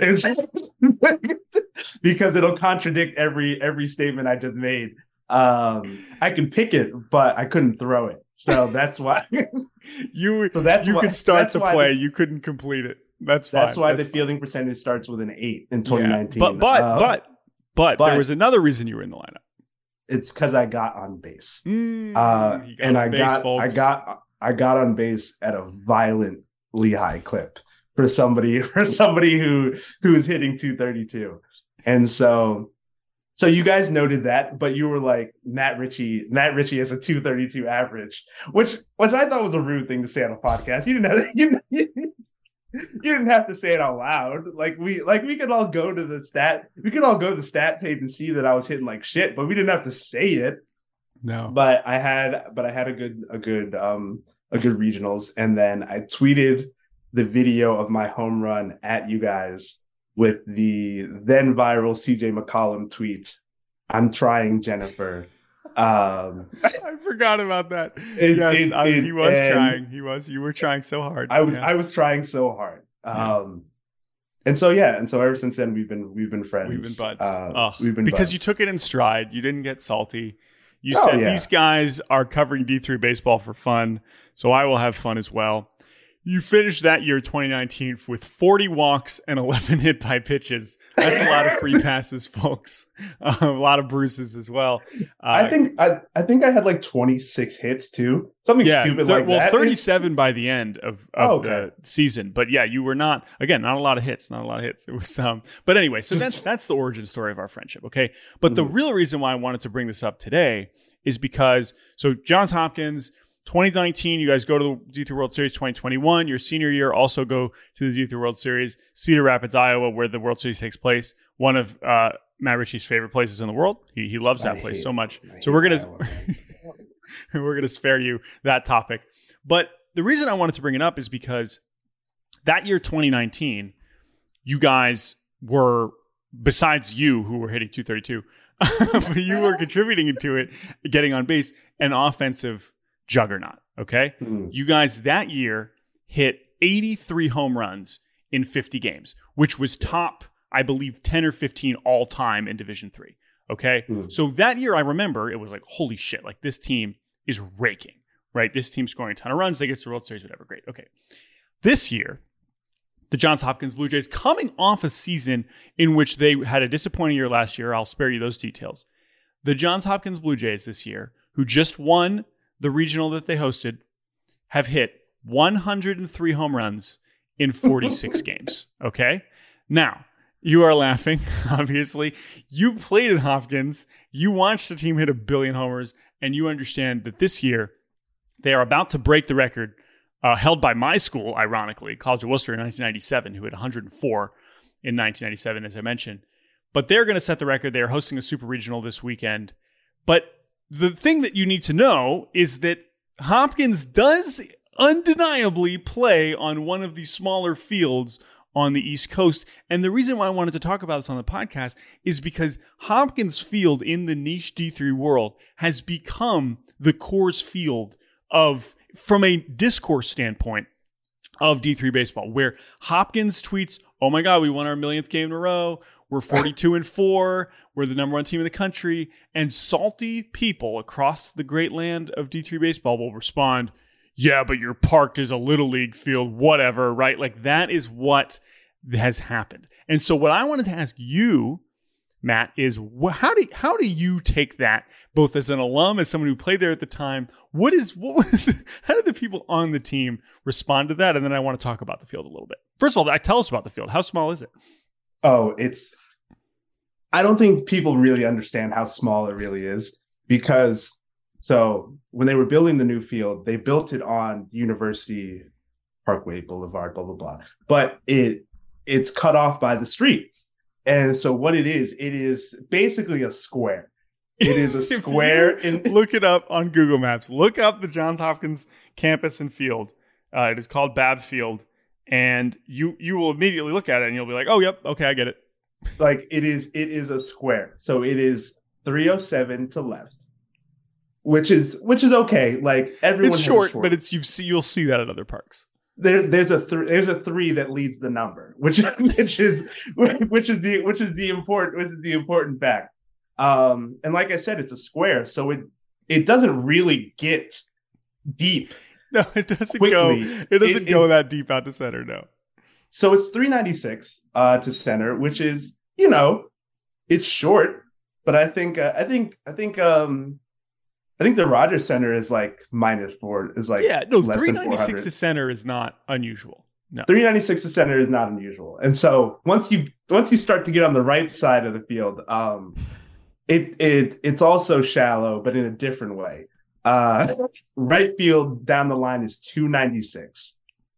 B: because it'll contradict every every statement I just made. Um, I can pick it, but I couldn't throw it, so that's why.
A: You
B: so that's
A: you
B: why,
A: could start
B: that's
A: the
B: why
A: play,
B: the-
A: you couldn't complete it. That's fine.
B: that's why
A: That's
B: the
A: fine.
B: fielding percentage starts with an eight in
A: Yeah.
B: twenty nineteen.
A: But but
B: Uh,
A: but but
B: but-
A: there was another reason you were in the lineup.
B: it's because I got on base.
A: Mm,
B: Uh,
A: you got
B: and
A: on
B: I
A: base,
B: got
A: folks.
B: I got I got on base at a violently high clip for somebody for somebody who who is hitting two thirty-two. And so so you guys noted that, but you were like Matt Ritchie, Matt Ritchie has a two thirty-two average, which which I thought was a rude thing to say on a podcast. You didn't have you, you didn't have to say it out loud. Like we like we could all go to the stat we could all go to the stat page and see that I was hitting like shit, but we didn't have to say it.
A: No.
B: But I had, but I had a good, a good, um, a good regionals, and then I tweeted the video of my home run at you guys with the then viral C J McCollum tweet. I'm trying, Jennifer. Um,
A: I forgot about that.
B: It-
A: yes,
B: it-
A: I,
B: it-
A: he was
B: and-
A: trying. He was. You were trying so hard.
B: I was,
A: Yeah.
B: I was trying so hard.
A: Yeah.
B: Um, and so yeah, and so ever since then we've been, we've been friends.
A: We've been buds.
B: Uh,
A: Ugh.
B: we've been
A: because
B: buds.
A: you took it in stride. You didn't get salty. You
B: Oh,
A: said
B: yeah.
A: these guys are covering D three baseball for fun, so I will have fun as well. You finished that year, twenty nineteen, with forty walks and eleven hit by pitches. That's a lot of free passes, folks. Uh, a lot of bruises as well. Uh,
B: I think I, I think I had like twenty-six hits too, something
A: yeah,
B: stupid
A: thir-
B: like
A: well,
B: that.
A: thirty-seven by the end of, of
B: Oh, okay.
A: the season. But yeah, you were not again not a lot of hits, not a lot of hits. It was um. But anyway, so that's that's the origin story of our friendship. Okay, but the
B: Mhm.
A: real reason why I wanted to bring this up today is because so Johns Hopkins. twenty nineteen, you guys go to the D three World Series. Twenty twenty-one, your senior year, also go to the D three World Series. Cedar Rapids, Iowa, where the World Series takes place. One of uh, Matt Ritchie's favorite places in the world. He he loves that I place so much. So we're gonna we're gonna spare you that topic. But the reason I wanted to bring it up is because that year, twenty nineteen, you guys were, besides you who were hitting two thirty-two, you were contributing to it, getting on base, an offensive juggernaut. Okay, mm. You guys that year hit eighty-three home runs in fifty games, which was top, I believe, ten or fifteen all time in Division Three. Okay, mm. So that year I remember it was like, holy shit, like this team is raking, right? This team's scoring a ton of runs. They get to the World Series, whatever. Great. Okay, this year, the Johns Hopkins Blue Jays, coming off a season in which they had a disappointing year last year. I'll spare you those details. The Johns Hopkins Blue Jays this year, who just won the regional that they hosted, have hit one hundred three home runs in forty-six games. Okay? Now, you are laughing, obviously. You played at Hopkins. You watched the team hit a billion homers, and you understand that this year they are about to break the record uh, held by my school, ironically, College of Worcester in nineteen ninety-seven, who had one hundred four in nineteen ninety-seven, as I mentioned. But they're going to set the record. They are hosting a super regional this weekend. But the thing that you need to know is that Hopkins does undeniably play on one of the smaller fields on the East Coast. And the reason why I wanted to talk about this on the podcast is because Hopkins Field in the niche D three world has become the Coors Field of, from a discourse standpoint, of D three baseball, where Hopkins tweets, oh my God, we won our millionth game in a row. We're forty-two and four. We're the number one team in the country. And salty people across the great land of D three baseball will respond, yeah, but your park is a little league field, whatever, right? Like that is what has happened. And so what I wanted to ask you, Matt, is wh- how do how do you take that, both as an alum, as someone who played there at the time? What is what was how did the people on the team respond to that? And then I want to talk about the field a little bit. First of all, tell us about the field. How small is it?
B: Oh, it's I don't think people really understand how small it really is, because so when they were building the new field, they built it on University Parkway Boulevard, blah, blah, blah. But it it's cut off by the street. And so what it is, it is basically a square. It is a square. in-
A: Look it up on Google Maps. Look up the Johns Hopkins campus and field. Uh, it is called Babb Field. And you you will immediately look at it and you'll be like, oh, yep, okay, I get it.
B: Like it is, it is a square. So it is three oh seven to left, which is which is okay. Like everyone,
A: it's
B: has
A: short,
B: a short,
A: but it's you see you'll see that at other parks.
B: There, there's a th- there's a three that leads the number, which which is which is the which is the important which is the important fact. Um, and like I said, it's a square, so it it doesn't really get deep.
A: No, it doesn't
B: quickly.
A: go. It doesn't
B: it,
A: go
B: it,
A: that deep out to center. No.
B: So it's three ninety-six uh, to center, which is, you know, it's short, but I think uh, I think I think um, I think the Rogers Center is like minus four is like
A: yeah no
B: less
A: three
B: than
A: ninety-six to center is not unusual. No,
B: three ninety-six to center is not unusual, and so once you once you start to get on the right side of the field, um, it it it's also shallow, but in a different way. Uh, right field down the line is two ninety-six.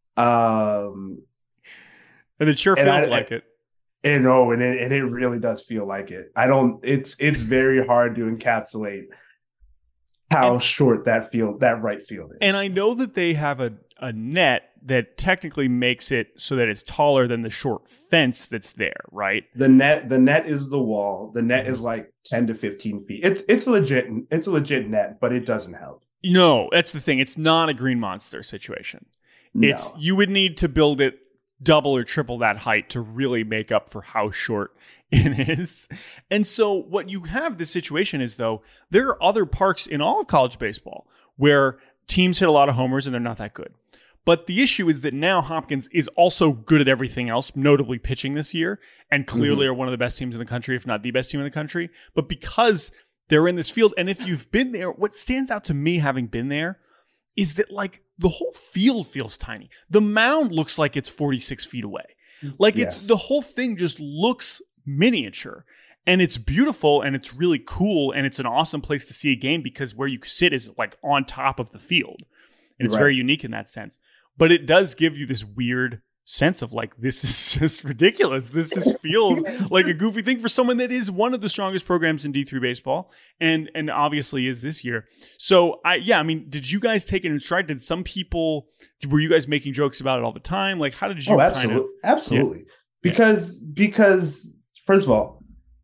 B: Um.
A: And it sure feels I, like it.
B: And oh, and it, and it really does feel like it. I don't. It's it's very hard to encapsulate how and, short that field, that right field is.
A: And I know that they have a, a net that technically makes it so that it's taller than the short fence that's there, right?
B: The net, the net is the wall. The net is like ten to fifteen feet. It's it's legit. It's a legit net, but it doesn't help.
A: No, that's the thing. It's not a Green Monster situation.
B: No.
A: It's you would need to build it double or triple that height to really make up for how short it is. And so what you have this situation is, though, there are other parks in all of college baseball where teams hit a lot of homers and they're not that good. But the issue is that now Hopkins is also good at everything else, notably pitching this year, and clearly mm-hmm. are one of the best teams in the country, if not the best team in the country. But because they're in this field, and if you've been there, what stands out to me having been there is that, like, the whole field feels tiny. The mound looks like it's forty-six feet away. Like, yes. it's the whole thing just looks miniature. And it's beautiful and it's really cool and it's an awesome place to see a game because where you sit is like on top of the field. And it's right. very unique in that sense. But it does give you this weird sense of like, this is just ridiculous. This just feels like a goofy thing for someone that is one of the strongest programs in D three baseball and and obviously is this year. So I yeah, I mean, did you guys take it in stride? Did some people, were you guys making jokes about it all the time? Like how did you
B: Oh, absolutely. Kind of, absolutely. Yeah. Because because first of all,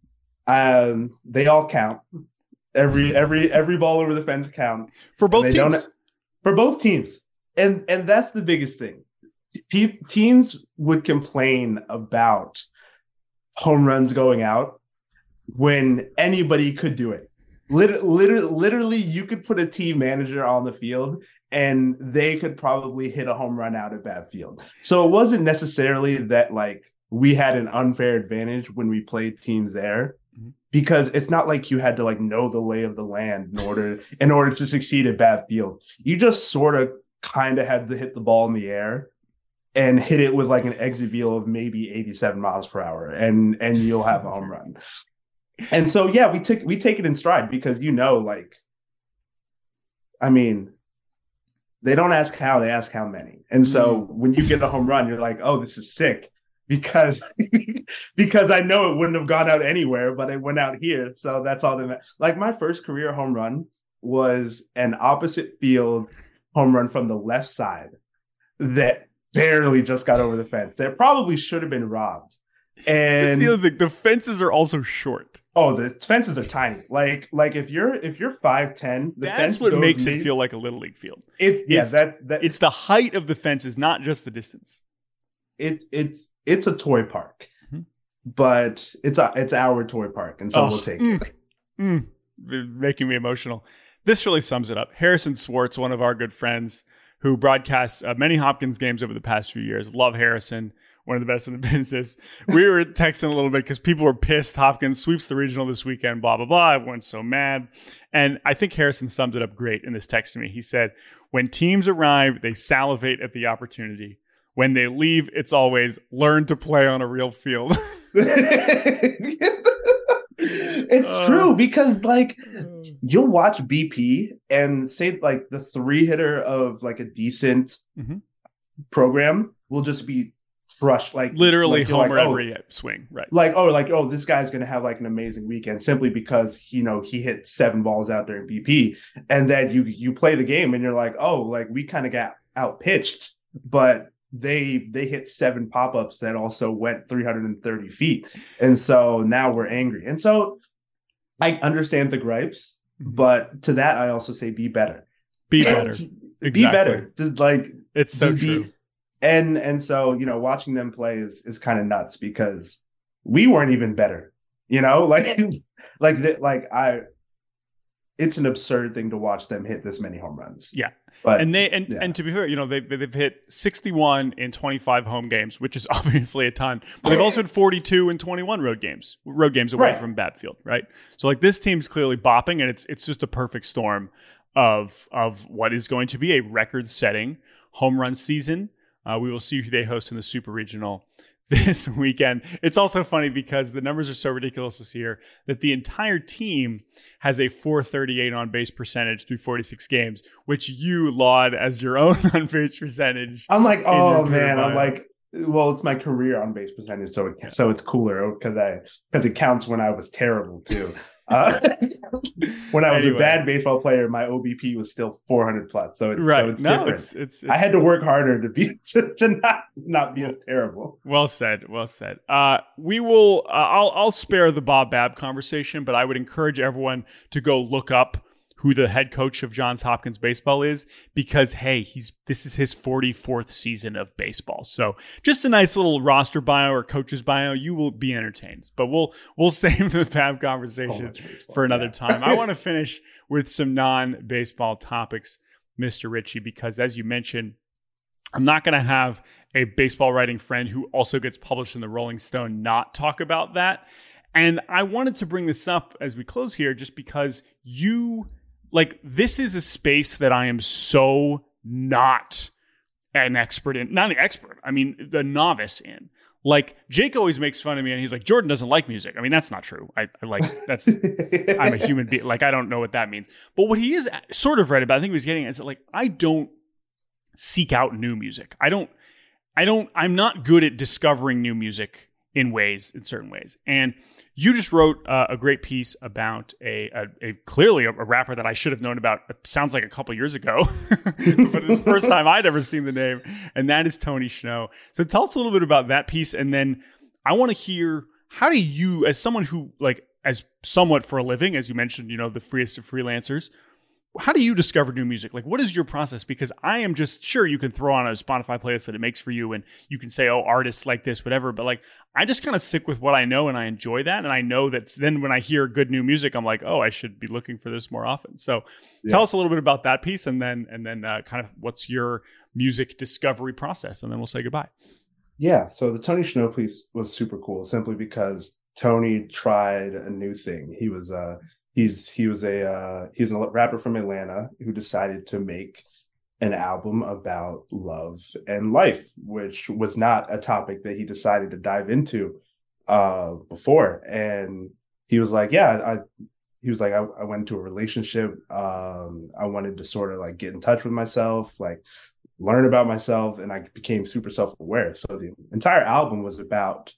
B: um they all count. Every every every ball over the fence count.
A: For both teams. Don't,
B: for both teams. And and that's the biggest thing. Te- teams would complain about home runs going out when anybody could do it. Lit- lit- literally, you could put a team manager on the field and they could probably hit a home run out of bad field. So it wasn't necessarily that like we had an unfair advantage when we played teams there, mm-hmm. because it's not like you had to like know the lay of the land in order in order to succeed at bad field. You just sort of kind of had to hit the ball in the air and hit it with like an exit velo of maybe eighty-seven miles per hour, and and you'll have a home run. And so yeah, we took we take it in stride because you know, like, I mean, they don't ask how, they ask how many. And so mm. when you get a home run, you're like, oh, this is sick. Because because I know it wouldn't have gone out anywhere, but it went out here. So that's all that matters. Like my first career home run was an opposite field home run from the left side that barely just got over the fence. That probably should have been robbed. And
A: the other thing, the fences are also short.
B: Oh, the fences are tiny. Like like if you're if you're five ten, the
A: that's
B: fence
A: what makes
B: maybe,
A: it feel like a little league field.
B: It yeah, that that
A: it's the height of the fences, not just the distance.
B: It it's it's a toy park,
A: mm-hmm.
B: but it's a it's our toy park, and so
A: oh,
B: we'll take
A: mm,
B: it.
A: Mm, making me emotional. This really sums it up. Harrison Swartz, one of our good friends who broadcast uh, many Hopkins games over the past few years. Love Harrison, one of the best in the business. We were texting a little bit because people were pissed. Hopkins sweeps the regional this weekend, blah, blah, blah. Everyone's so mad. And I think Harrison summed it up great in this text to me. He said, when teams arrive, they salivate at the opportunity. When they leave, it's always learn to play on a real field.
B: It's uh, true because like you'll watch B P and say like the three hitter of like a decent
A: mm-hmm.
B: program will just be crushed, like
A: literally
B: like,
A: homer
B: like, oh,
A: every swing, right?
B: Like oh, like oh, this guy's gonna have like an amazing weekend simply because you know he hit seven balls out during B P, and then you you play the game and you're like oh, like we kind of got out pitched, but they they hit seven pop-ups that also went three hundred thirty feet, and so now we're angry. And so I understand the gripes, but to that I also say be better,
A: be better, exactly.
B: be better. Like
A: it's so
B: be,
A: true.
B: And and so you know watching them play is is kind of nuts because we weren't even better, you know, like like like I. It's an absurd thing to watch them hit this many home runs.
A: Yeah.
B: But,
A: and they and,
B: yeah.
A: and to be fair, you know, they've, they've hit sixty-one in twenty-five home games, which is obviously a ton. But they've also had forty-two in twenty-one road games, road games away
B: right.
A: from bad field, right? So like this team's clearly bopping, and it's it's just a perfect storm of of what is going to be a record-setting home run season. Uh, we will see who they host in the Super Regional this weekend. It's also funny because the numbers are so ridiculous this year that the entire team has a four thirty-eight on base percentage through forty-six games, which you laud as your own on base percentage.
B: I'm like, oh man, I'm like, well, it's my career on base percentage, so it, yeah. so it's cooler because I because it counts when I was terrible too. Uh, when I was anyway. a bad baseball player, my O B P was still four hundred plus. So it's,
A: right.
B: so it's
A: no,
B: different.
A: It's, it's, it's,
B: I had to work harder to be to, to not not be as terrible.
A: Well said. Well said. Uh, we will. Uh, I'll I'll spare the Bob Babb conversation, but I would encourage everyone to go look up who the head coach of Johns Hopkins baseball is, because hey, he's this is his forty-fourth season of baseball. So just a nice little roster bio or coach's bio. You will be entertained. But we'll we'll save the Babb conversation for another yeah. time. I want to finish with some non-baseball topics, Mister Ritchie, because as you mentioned, I'm not going to have a baseball writing friend who also gets published in the Rolling Stone not talk about that. And I wanted to bring this up as we close here, just because you. Like, this is a space that I am so not an expert in. Not an expert. I mean, the novice in. Like Jake always makes fun of me and he's like, Jordan doesn't like music. I mean, that's not true. I, I like, that's, I'm a human being. Like, I don't know what that means. But what he is sort of right about, I think he was getting at, is that like, I don't seek out new music. I don't, I don't, I'm not good at discovering new music in ways, in certain ways. And you just wrote uh, a great piece about a, a, a clearly a, a rapper that I should have known about. It sounds like a couple years ago, but it's the first time I'd ever seen the name. And that is Tony Snow. So tell us a little bit about that piece. And then I want to hear, how do you, as someone who like, as somewhat for a living, as you mentioned, you know, the freest of freelancers, how do you discover new music? Like, what is your process? Because I am just sure you can throw on a Spotify playlist that it makes for you and you can say, oh, artists like this, whatever. But like, I just kind of stick with what I know and I enjoy that. And I know that then when I hear good new music, I'm like, oh, I should be looking for this more often. So yeah. Tell us a little bit about that piece and then, and then uh, kind of what's your music discovery process? And then we'll say goodbye.
B: Yeah. So the Tony Snow piece was super cool simply because Tony tried a new thing. He was, uh, He's he was a uh, he's a rapper from Atlanta who decided to make an album about love and life, which was not a topic that he decided to dive into uh, before. And he was like, yeah, I he was like, I, I went into a relationship. Um, I wanted to sort of like get in touch with myself, like learn about myself, and I became super self-aware. So the entire album was about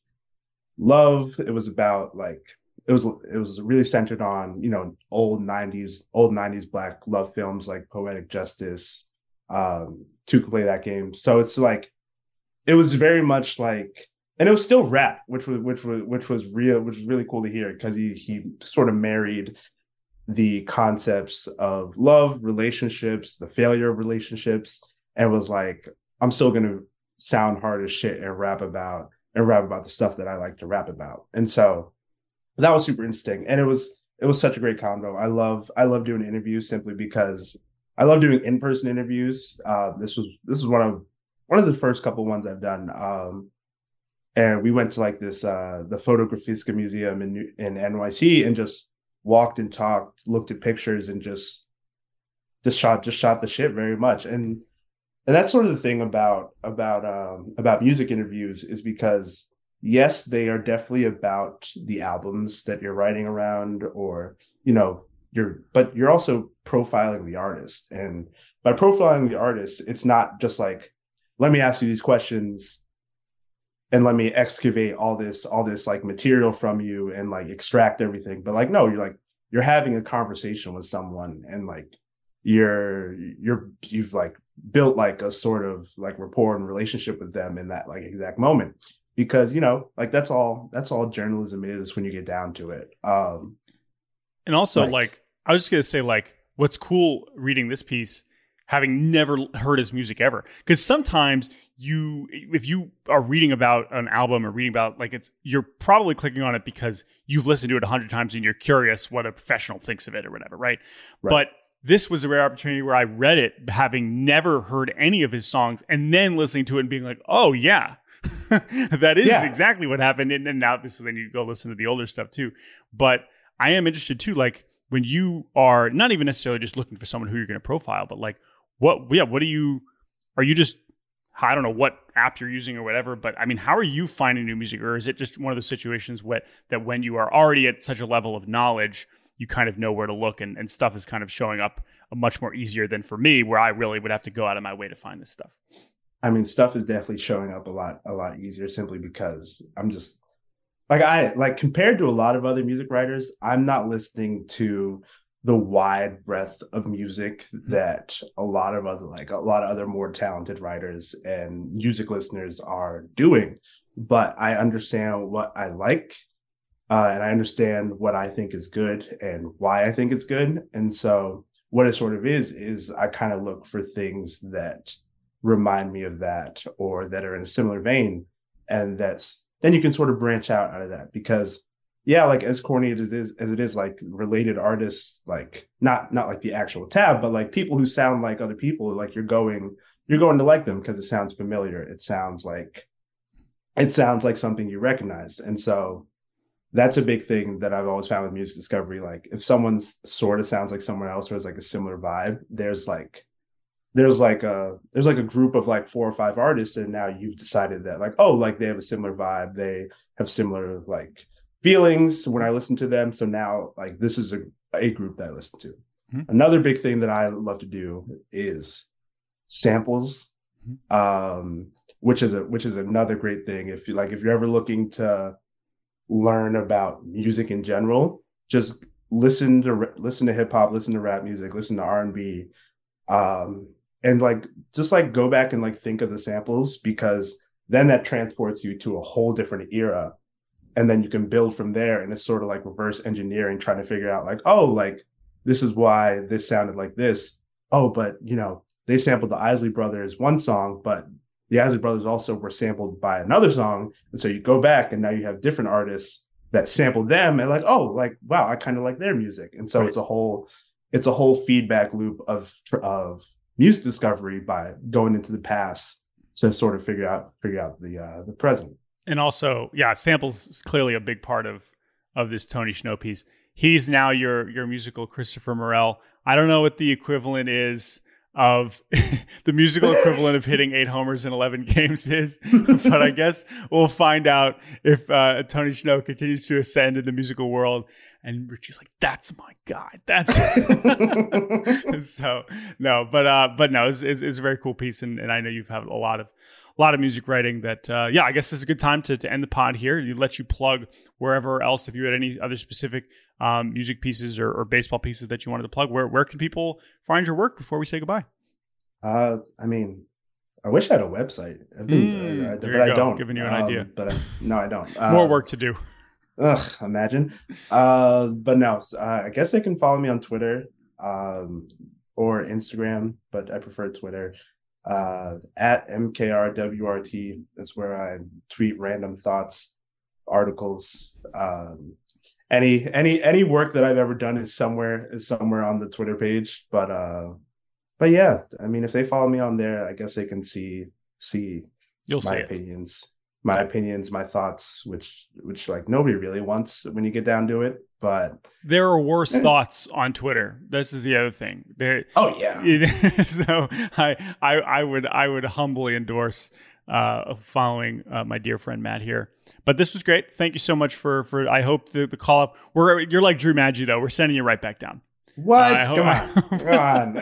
B: love. It was about like It was it was really centered on, you know, old nineties, old nineties Black love films like Poetic Justice, um, Two Can Play That Game. So it's like, it was very much like, and it was still rap, which was which was which was real, which was really cool to hear because he he sort of married the concepts of love, relationships, the failure of relationships, and was like, I'm still gonna sound hard as shit and rap about and rap about the stuff that I like to rap about, and so. That was super interesting. And it was it was such a great convo. I love I love doing interviews simply because I love doing in-person interviews. Uh, this was this was one of one of the first couple ones I've done. Um, and we went to like this uh, the Fotografiska Museum in in N Y C and just walked and talked, looked at pictures and just just shot just shot the shit very much. And and that's sort of the thing about about um, about music interviews is because yes, they are definitely about the albums that you're writing around or, you know, you're, but you're also profiling the artist. And by profiling the artist, it's not just like, let me ask you these questions and let me excavate all this, all this like material from you and like extract everything. But like, no, you're like, you're having a conversation with someone and like, you're, you're, you've like built like a sort of like rapport and relationship with them in that like exact moment. Because, you know, like that's all that's all journalism is when you get down to it. Um,
A: and also, like, like I was just going to say, like, what's cool reading this piece, having never heard his music ever, because sometimes you, if you are reading about an album or reading about like it's, you're probably clicking on it because you've listened to it a hundred times and you're curious what a professional thinks of it or whatever, right? right? But this was a rare opportunity where I read it having never heard any of his songs and then listening to it and being like, oh, yeah. that is yeah. exactly what happened. And, and now this, then you go listen to the older stuff too. But I am interested too, like when you are not even necessarily just looking for someone who you're going to profile, but like what, yeah, what do you, are you just, I don't know what app you're using or whatever, but I mean, how are you finding new music? Or is it just one of those situations where, that when you are already at such a level of knowledge, you kind of know where to look and, and stuff is kind of showing up much more easier than for me, where I really would have to go out of my way to find this stuff?
B: I mean, stuff is definitely showing up a lot, a lot easier simply because I'm just like, I like compared to a lot of other music writers, I'm not listening to the wide breadth of music that a lot of other, like a lot of other more talented writers and music listeners are doing. But I understand what I like uh, and I understand what I think is good and why I think it's good. And so what it sort of is, is I kind of look for things that remind me of that or that are in a similar vein. And that's, then you can sort of branch out out of that because yeah, like as corny as it is, as it is like related artists, like not, not like the actual tab, but like people who sound like other people, like you're going, you're going to like them because it sounds familiar. It sounds like, it sounds like something you recognize. And so that's a big thing that I've always found with music discovery. Like if someone's sort of sounds like someone else or has like a similar vibe, there's like, there's like a there's like a group of like four or five artists, and now you've decided that like, oh, like they have a similar vibe, they have similar like feelings when I listen to them. So now like this is a, a group that I listen to. Mm-hmm. Another big thing that I love to do is samples, mm-hmm. um, which is a which is another great thing. If you like, if you're ever looking to learn about music in general, just listen to listen to hip hop, listen to rap music, listen to R and B, um, and like just like go back and like think of the samples, because then that transports you to a whole different era, and then you can build from there. And it's sort of like reverse engineering, trying to figure out like, oh, like this is why this sounded like this. Oh, but you know, they sampled the Isley Brothers one song, but the Isley Brothers also were sampled by another song. And so you go back and now you have different artists that sampled them, and like, oh, like, wow, I kind of like their music. And so right. it's a whole, it's a whole feedback loop of, of music discovery by going into the past to sort of figure out, figure out the, uh, the present.
A: And also, yeah, samples is clearly a big part of, of this Tony Snow piece. He's now your, your musical Christopher Morel. I don't know what the equivalent is of the musical equivalent of hitting eight homers in eleven games is, but I guess we'll find out if uh, Tony Snow continues to ascend in the musical world. And Richie's like, that's my guy. That's it. So no, but uh, but no, it's, it's, it's a very cool piece, and, and I know you've had a lot of a lot of music writing. That uh, yeah, I guess this is a good time to to end the pod here. You let you plug wherever else, if you had any other specific um, music pieces or, or baseball pieces that you wanted to plug. Where where can people find your work before we say goodbye?
B: Uh, I mean, I wish I had a website, I've been,
A: mm,
B: uh, but I
A: go.
B: don't.
A: Giving you an
B: um,
A: idea,
B: but I, no, I don't. Uh,
A: More work to do.
B: Ugh, imagine. Uh, but no, uh, I guess they can follow me on Twitter um, or Instagram, but I prefer Twitter. Uh, at M K R W R T. That's where I tweet random thoughts, articles. Um, any any any work that I've ever done is somewhere is somewhere on the Twitter page. But uh, but yeah, I mean, if they follow me on there, I guess they can see see
A: You'll
B: my
A: see
B: opinions. It. my opinions, my thoughts, which, which like nobody really wants when you get down to it, but
A: there are worse thoughts on Twitter. This is the other thing. There,
B: oh yeah.
A: So I, I, I would, I would humbly endorse uh, following uh, my dear friend Matt here. But this was great. Thank you so much for, for, I hope the, the call up, we're, you're like Drew Maggi though. We're sending you right back down.
B: What?
A: Uh,
B: Come on. Come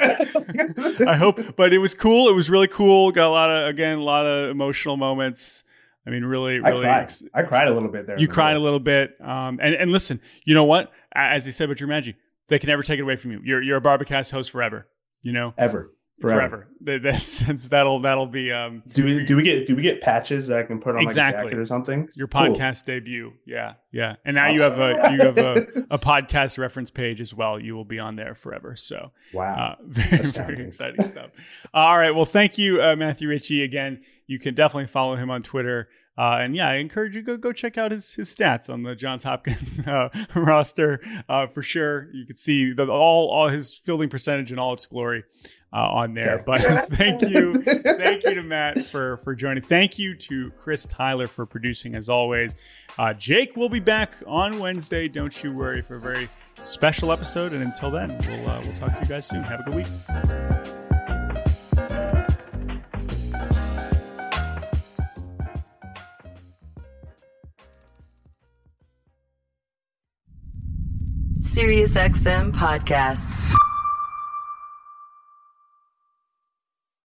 B: on.
A: I hope, but it was cool. It was really cool. Got a lot of, again, a lot of emotional moments. I mean, really, really.
B: I cried,
A: ex-
B: I cried a little bit there.
A: You cried a little bit. Um, and, and listen, you know what? As they said about Drew Maggi, they can never take it away from you. You're you're a Barbacast host forever. You know?
B: Ever. Forever.
A: Forever. That's, that'll that'll be. Um,
B: do we do we get do we get patches that I can put on
A: exactly.
B: like a jacket or something?
A: Your podcast cool. debut, yeah, yeah. And now awesome. you have a you have a, a podcast reference page as well. You will be on there forever. So
B: wow,
A: uh, very very exciting stuff. All right, well, thank you, uh, Matthew Ritchie. Again, you can definitely follow him on Twitter. Uh, and yeah, I encourage you to go go check out his his stats on the Johns Hopkins uh, roster uh, for sure. You can see the, all all his fielding percentage in all its glory uh, on there. Okay. But thank you, thank you to Matt for for joining. Thank you to Chris Tyler for producing as always. Uh, Jake will be back on Wednesday. Don't you worry, for a very special episode. And until then, we'll uh, we'll talk to you guys soon. Have a good week.
E: SiriusXM Podcasts.